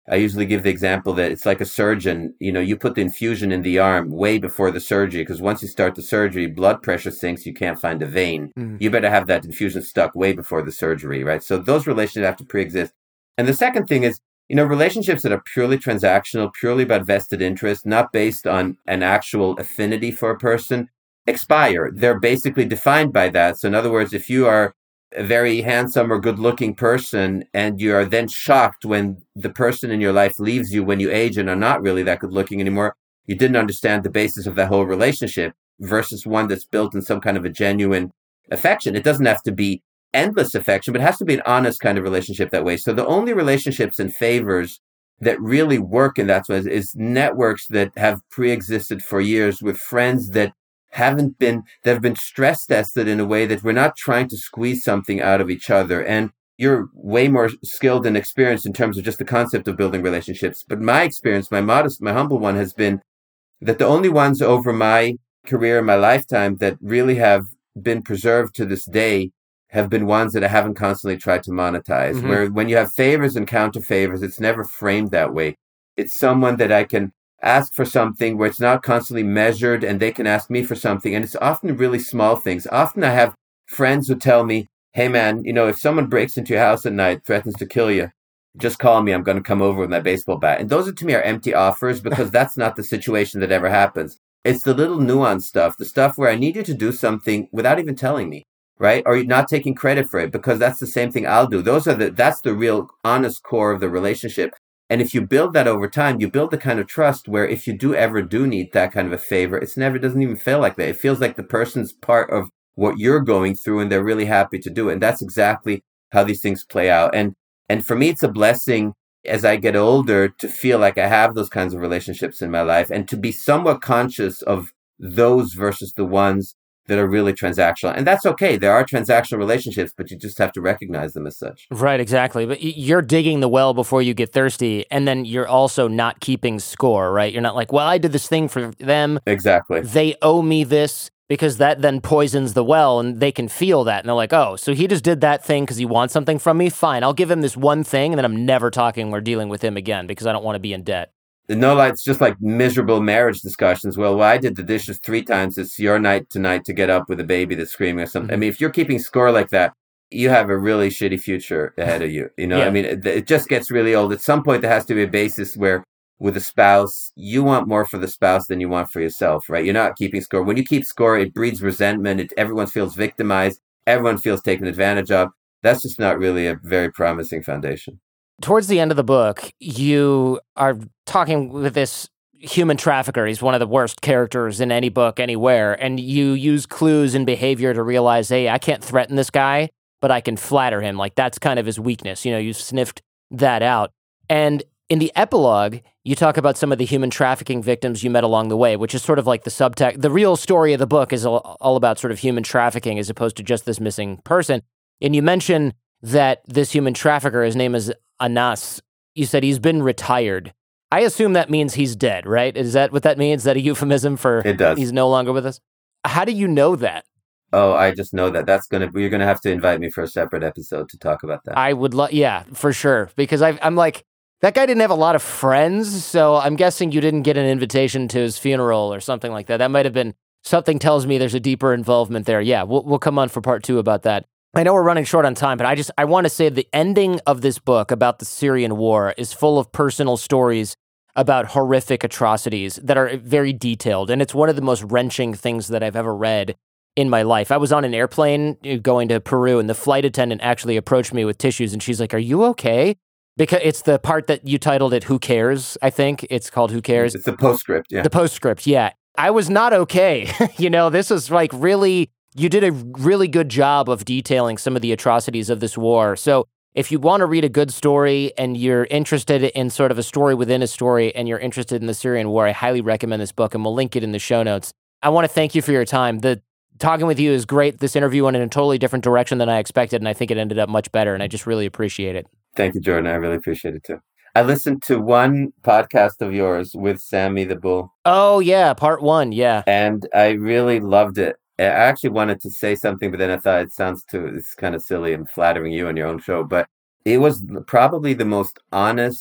I usually give the example that it's like a surgeon. You know, you put the infusion in the arm way before the surgery, because once you start the surgery, blood pressure sinks, you can't find a vein. Mm. You better have that infusion stuck way before the surgery, right? So those relationships have to pre-exist. And the second thing is, you know, relationships that are purely transactional, purely about vested interest, not based on an actual affinity for a person, expire. They're basically defined by that. So in other words, if you are a very handsome or good-looking person, and you are then shocked when the person in your life leaves you when you age and are not really that good-looking anymore, you didn't understand the basis of that whole relationship versus one that's built in some kind of a genuine affection. It doesn't have to be endless affection, but it has to be an honest kind of relationship that way. So the only relationships and favors that really work in that way is, is networks that have pre-existed for years with friends that haven't been, that have been stress tested in a way that we're not trying to squeeze something out of each other. And you're way more skilled and experienced in terms of just the concept of building relationships. But my experience, my modest, my humble one has been that the only ones over my career, my lifetime, that really have been preserved to this day have been ones that I haven't constantly tried to monetize. Mm-hmm. Where when you have favors and counter favors, it's never framed that way. It's someone that I can ask for something where it's not constantly measured, and they can ask me for something. And it's often really small things. Often I have friends who tell me, hey man, you know, if someone breaks into your house at night, threatens to kill you, just call me. I'm going to come over with my baseball bat. And those are, to me, are empty offers, because that's not the situation that ever happens. It's the little nuanced stuff, the stuff where I need you to do something without even telling me, right? Or you're not taking credit for it, because that's the same thing I'll do. Those are the, that's the real honest core of the relationship. And if you build that over time, you build the kind of trust where if you do ever do need that kind of a favor, it's never, it doesn't even feel like that. It feels like the person's part of what you're going through, and they're really happy to do it. And that's exactly how these things play out. And, and for me, it's a blessing as I get older to feel like I have those kinds of relationships in my life, and to be somewhat conscious of those versus the ones that are really transactional. And that's okay. There are transactional relationships, but you just have to recognize them as such. Right, exactly. But you're digging the well before you get thirsty, and then you're also not keeping score, right? You're not like, well, I did this thing for them. Exactly. They owe me this, because that then poisons the well, and they can feel that. And they're like, oh, so he just did that thing because he wants something from me? Fine, I'll give him this one thing, and then I'm never talking or dealing with him again because I don't want to be in debt. No, like, it's just like miserable marriage discussions. Well, well, I did the dishes three times. It's your night tonight to get up with a baby that's screaming or something. Mm-hmm. I mean, if you're keeping score like that, you have a really shitty future ahead of you. You know, yeah. I mean, it, it just gets really old. At some point, there has to be a basis where with a spouse, you want more for the spouse than you want for yourself, right? You're not keeping score. When you keep score, it breeds resentment. It, everyone feels victimized. Everyone feels taken advantage of. That's just not really a very promising foundation. Towards the end of the book, you are talking with this human trafficker. He's one of the worst characters in any book anywhere. And you use clues and behavior to realize, hey, I can't threaten this guy, but I can flatter him. Like, that's kind of his weakness. You know, you sniffed that out. And in the epilogue, you talk about some of the human trafficking victims you met along the way, which is sort of like the subtext. The real story of the book is all, all about sort of human trafficking as opposed to just this missing person. And you mention that this human trafficker, his name is Anas. You said he's been retired. I assume that means he's dead, right? Is that what that means? Is that a euphemism for it does. He's no longer with us? How do you know that? Oh, I just know that. That's gonna. You're gonna have to invite me for a separate episode to talk about that. I would love, yeah, for sure, because I, I'm like, that guy didn't have a lot of friends, so I'm guessing you didn't get an invitation to his funeral or something like that. That might have been, something tells me there's a deeper involvement there. Yeah, we'll we'll come on for part two about that. I know we're running short on time, but I just, I want to say the ending of this book about the Syrian war is full of personal stories about horrific atrocities that are very detailed. And it's one of the most wrenching things that I've ever read in my life. I was on an airplane going to Peru, and the flight attendant actually approached me with tissues, and she's like, are you okay? Because it's the part that you titled it, Who Cares? I think it's called Who Cares? It's the postscript, yeah. The postscript, yeah. I was not okay. You know, this is like really... You did a really good job of detailing some of the atrocities of this war. So if you want to read a good story and you're interested in sort of a story within a story and you're interested in the Syrian war, I highly recommend this book, and we'll link it in the show notes. I want to thank you for your time. The talking with you is great. This interview went in a totally different direction than I expected, and I think it ended up much better, and I just really appreciate it. Thank you, Jordan. I really appreciate it too. I listened to one podcast of yours with Sammy the Bull. Oh, yeah, part one, yeah. And I really loved it. I actually wanted to say something, but then I thought it sounds too, it's kind of silly and flattering you on your own show. But it was probably the most honest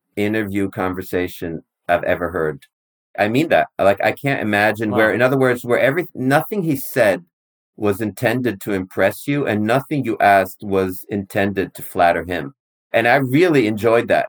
interview conversation I've ever heard. I mean that. Like, I can't imagine Wow. where, in other words, where every nothing he said was intended to impress you, and nothing you asked was intended to flatter him. And I really enjoyed that.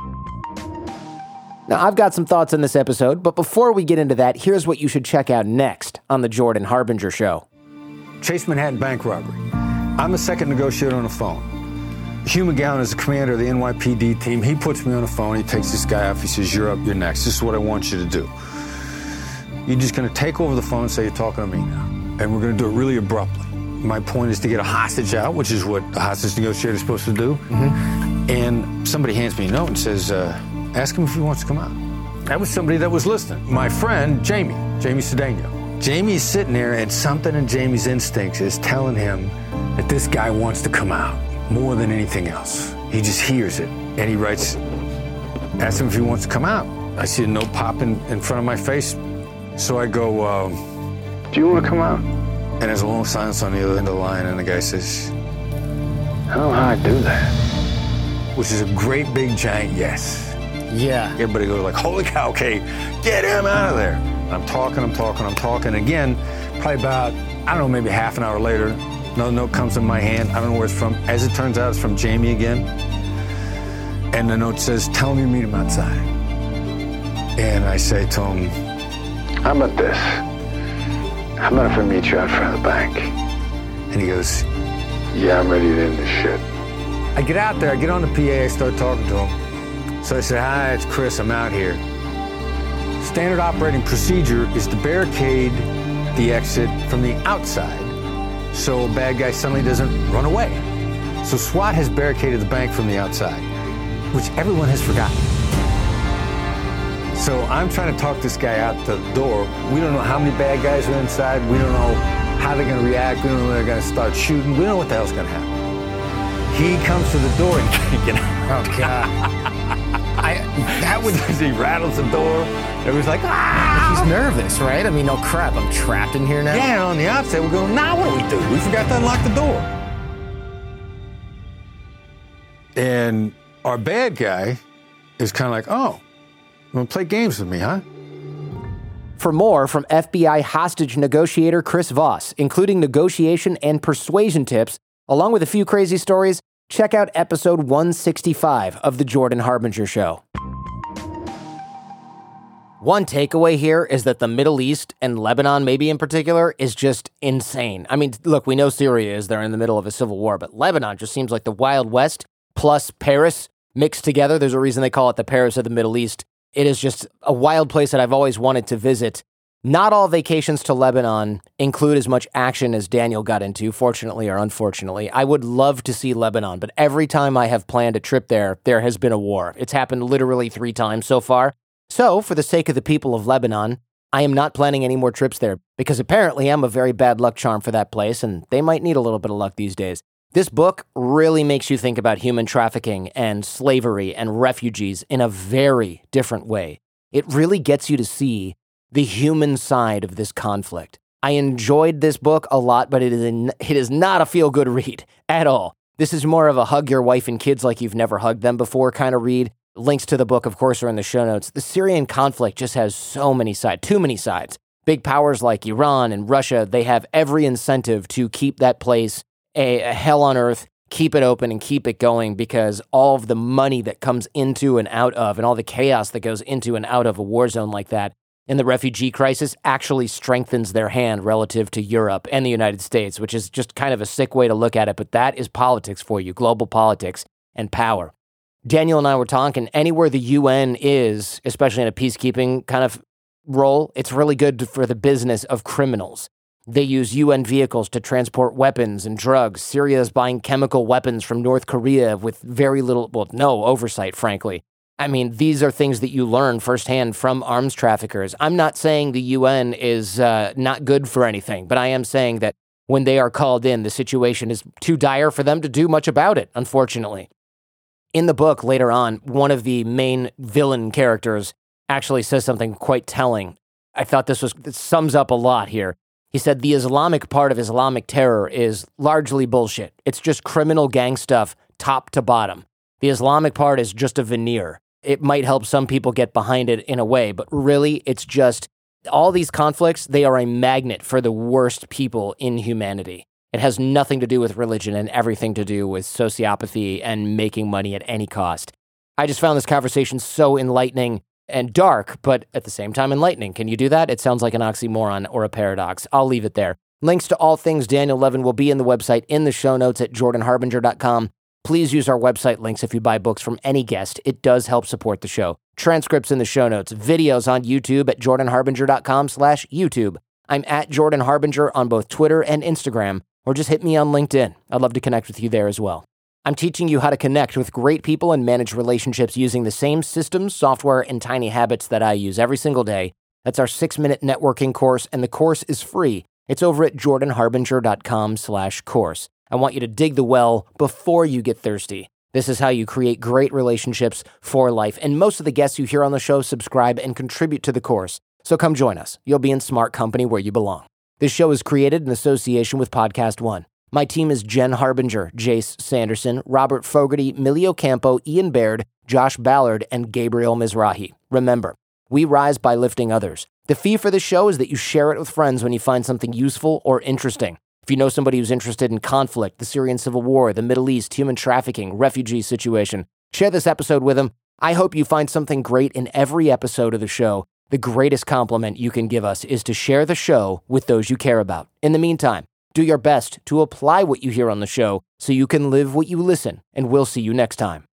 Now, I've got some thoughts on this episode, but before we get into that, here's what you should check out next on The Jordan Harbinger Show. Chase Manhattan bank robbery. I'm the second negotiator on the phone. Hugh McGowan is the commander of the N Y P D team. He puts me on the phone. He takes this guy off. He says, you're up, you're next. This is what I want you to do. You're just going to take over the phone and say you're talking to me now. And we're going to do it really abruptly. My point is to get a hostage out, which is what a hostage negotiator is supposed to do. Mm-hmm. And somebody hands me a note and says, uh, ask him if he wants to come out. That was somebody that was listening. My friend, Jamie, Jamie Cedeno. Jamie's sitting there, and something in Jamie's instincts is telling him that this guy wants to come out more than anything else. He just hears it, and he writes, ask him if he wants to come out. I see a note pop in, in front of my face, so I go, uh, do you want to come out? And there's a long silence on the other end of the line, and the guy says, I don't know how I do that. Which is a great big giant yes. Yeah. Everybody goes like, holy cow, okay, get him out of there. I'm talking, I'm talking, I'm talking. Again, probably about, I don't know, maybe half an hour later, another note comes in my hand. I don't know where it's from. As it turns out, it's from Jamie again. And the note says, tell him you meet him outside. And I say to him, how about this? How about if I meet you out front of the bank? And he goes, yeah, I'm ready to end this shit. I get out there, I get on the P A, I start talking to him. So I say, hi, it's Chris, I'm out here. Standard operating procedure is to barricade the exit from the outside so a bad guy suddenly doesn't run away. So SWAT has barricaded the bank from the outside, which everyone has forgotten. So I'm trying to talk this guy out the door. We don't know how many bad guys are inside. We don't know how they're going to react. We don't know if they're going to start shooting. We don't know what the hell's going to happen. He comes to the door and can't get out. Oh, God. I, that would... He rattles the door. It was like, ah! He's nervous, right? I mean, oh, crap, I'm trapped in here now? Yeah, and on the outside, we're going, nah, what do we do? We forgot to unlock the door. And our bad guy is kind of like, oh, you want to play games with me, huh? For more from F B I hostage negotiator Chris Voss, including negotiation and persuasion tips, along with a few crazy stories, check out episode one sixty-five of The Jordan Harbinger Show. One takeaway here is that the Middle East, and Lebanon maybe in particular, is just insane. I mean, look, we know Syria is, they're in the middle of a civil war, but Lebanon just seems like the Wild West plus Paris mixed together. There's a reason they call it the Paris of the Middle East. It is just a wild place that I've always wanted to visit. Not all vacations to Lebanon include as much action as Daniel got into, fortunately or unfortunately. I would love to see Lebanon, but every time I have planned a trip there, there has been a war. It's happened literally three times so far. So, for the sake of the people of Lebanon, I am not planning any more trips there, because apparently I'm a very bad luck charm for that place, and they might need a little bit of luck these days. This book really makes you think about human trafficking and slavery and refugees in a very different way. It really gets you to see the human side of this conflict. I enjoyed this book a lot, but it is a, it is not a feel-good read at all. This is more of a hug your wife and kids like you've never hugged them before kind of read. Links to the book, of course, are in the show notes. The Syrian conflict just has so many sides, too many sides. Big powers like Iran and Russia, they have every incentive to keep that place a, a hell on earth, keep it open and keep it going, because all of the money that comes into and out of, and all the chaos that goes into and out of a war zone like that, and the refugee crisis actually strengthens their hand relative to Europe and the United States, which is just kind of a sick way to look at it, but that is politics for you, global politics and power. Daniel and I were talking, anywhere the U N is, especially in a peacekeeping kind of role, it's really good for the business of criminals. They use U N vehicles to transport weapons and drugs. Syria is buying chemical weapons from North Korea with very little, well, no oversight, frankly. I mean, these are things that you learn firsthand from arms traffickers. I'm not saying the U N is uh, not good for anything, but I am saying that when they are called in, the situation is too dire for them to do much about it, unfortunately. In the book, later on, one of the main villain characters actually says something quite telling. I thought this was this sums up a lot here. He said the Islamic part of Islamic terror is largely bullshit. It's just criminal gang stuff, top to bottom. The Islamic part is just a veneer. it might help some people get behind it in a way, but really it's just all these conflicts, they are a magnet for the worst people in humanity. It has nothing to do with religion and everything to do with sociopathy and making money at any cost. I just found this conversation so enlightening and dark, but at the same time enlightening. Can you do that? It sounds like an oxymoron or a paradox. I'll leave it there. Links to all things Daniel Levin will be in the website in the show notes at jordan harbinger dot com. Please use our website links if you buy books from any guest. It does help support the show. Transcripts in the show notes, videos on YouTube at jordan harbinger dot com slash YouTube. I'm at Jordan Harbinger on both Twitter and Instagram, or just hit me on LinkedIn. I'd love to connect with you there as well. I'm teaching you how to connect with great people and manage relationships using the same systems, software, and tiny habits that I use every single day. That's our six-minute networking course, and the course is free. It's over at jordan harbinger dot com slash course. I want you to dig the well before you get thirsty. This is how you create great relationships for life. And most of the guests you hear on the show subscribe and contribute to the course. So come join us. You'll be in smart company where you belong. This show is created in association with Podcast One. My team is Jen Harbinger, Jace Sanderson, Robert Fogarty, Millie Ocampo, Ian Baird, Josh Ballard, and Gabriel Mizrahi. Remember, we rise by lifting others. The fee for the show is that you share it with friends when you find something useful or interesting. If you know somebody who's interested in conflict, the Syrian civil war, the Middle East, human trafficking, refugee situation, share this episode with them. I hope you find something great in every episode of the show. The greatest compliment you can give us is to share the show with those you care about. In the meantime, do your best to apply what you hear on the show so you can live what you listen, and we'll see you next time.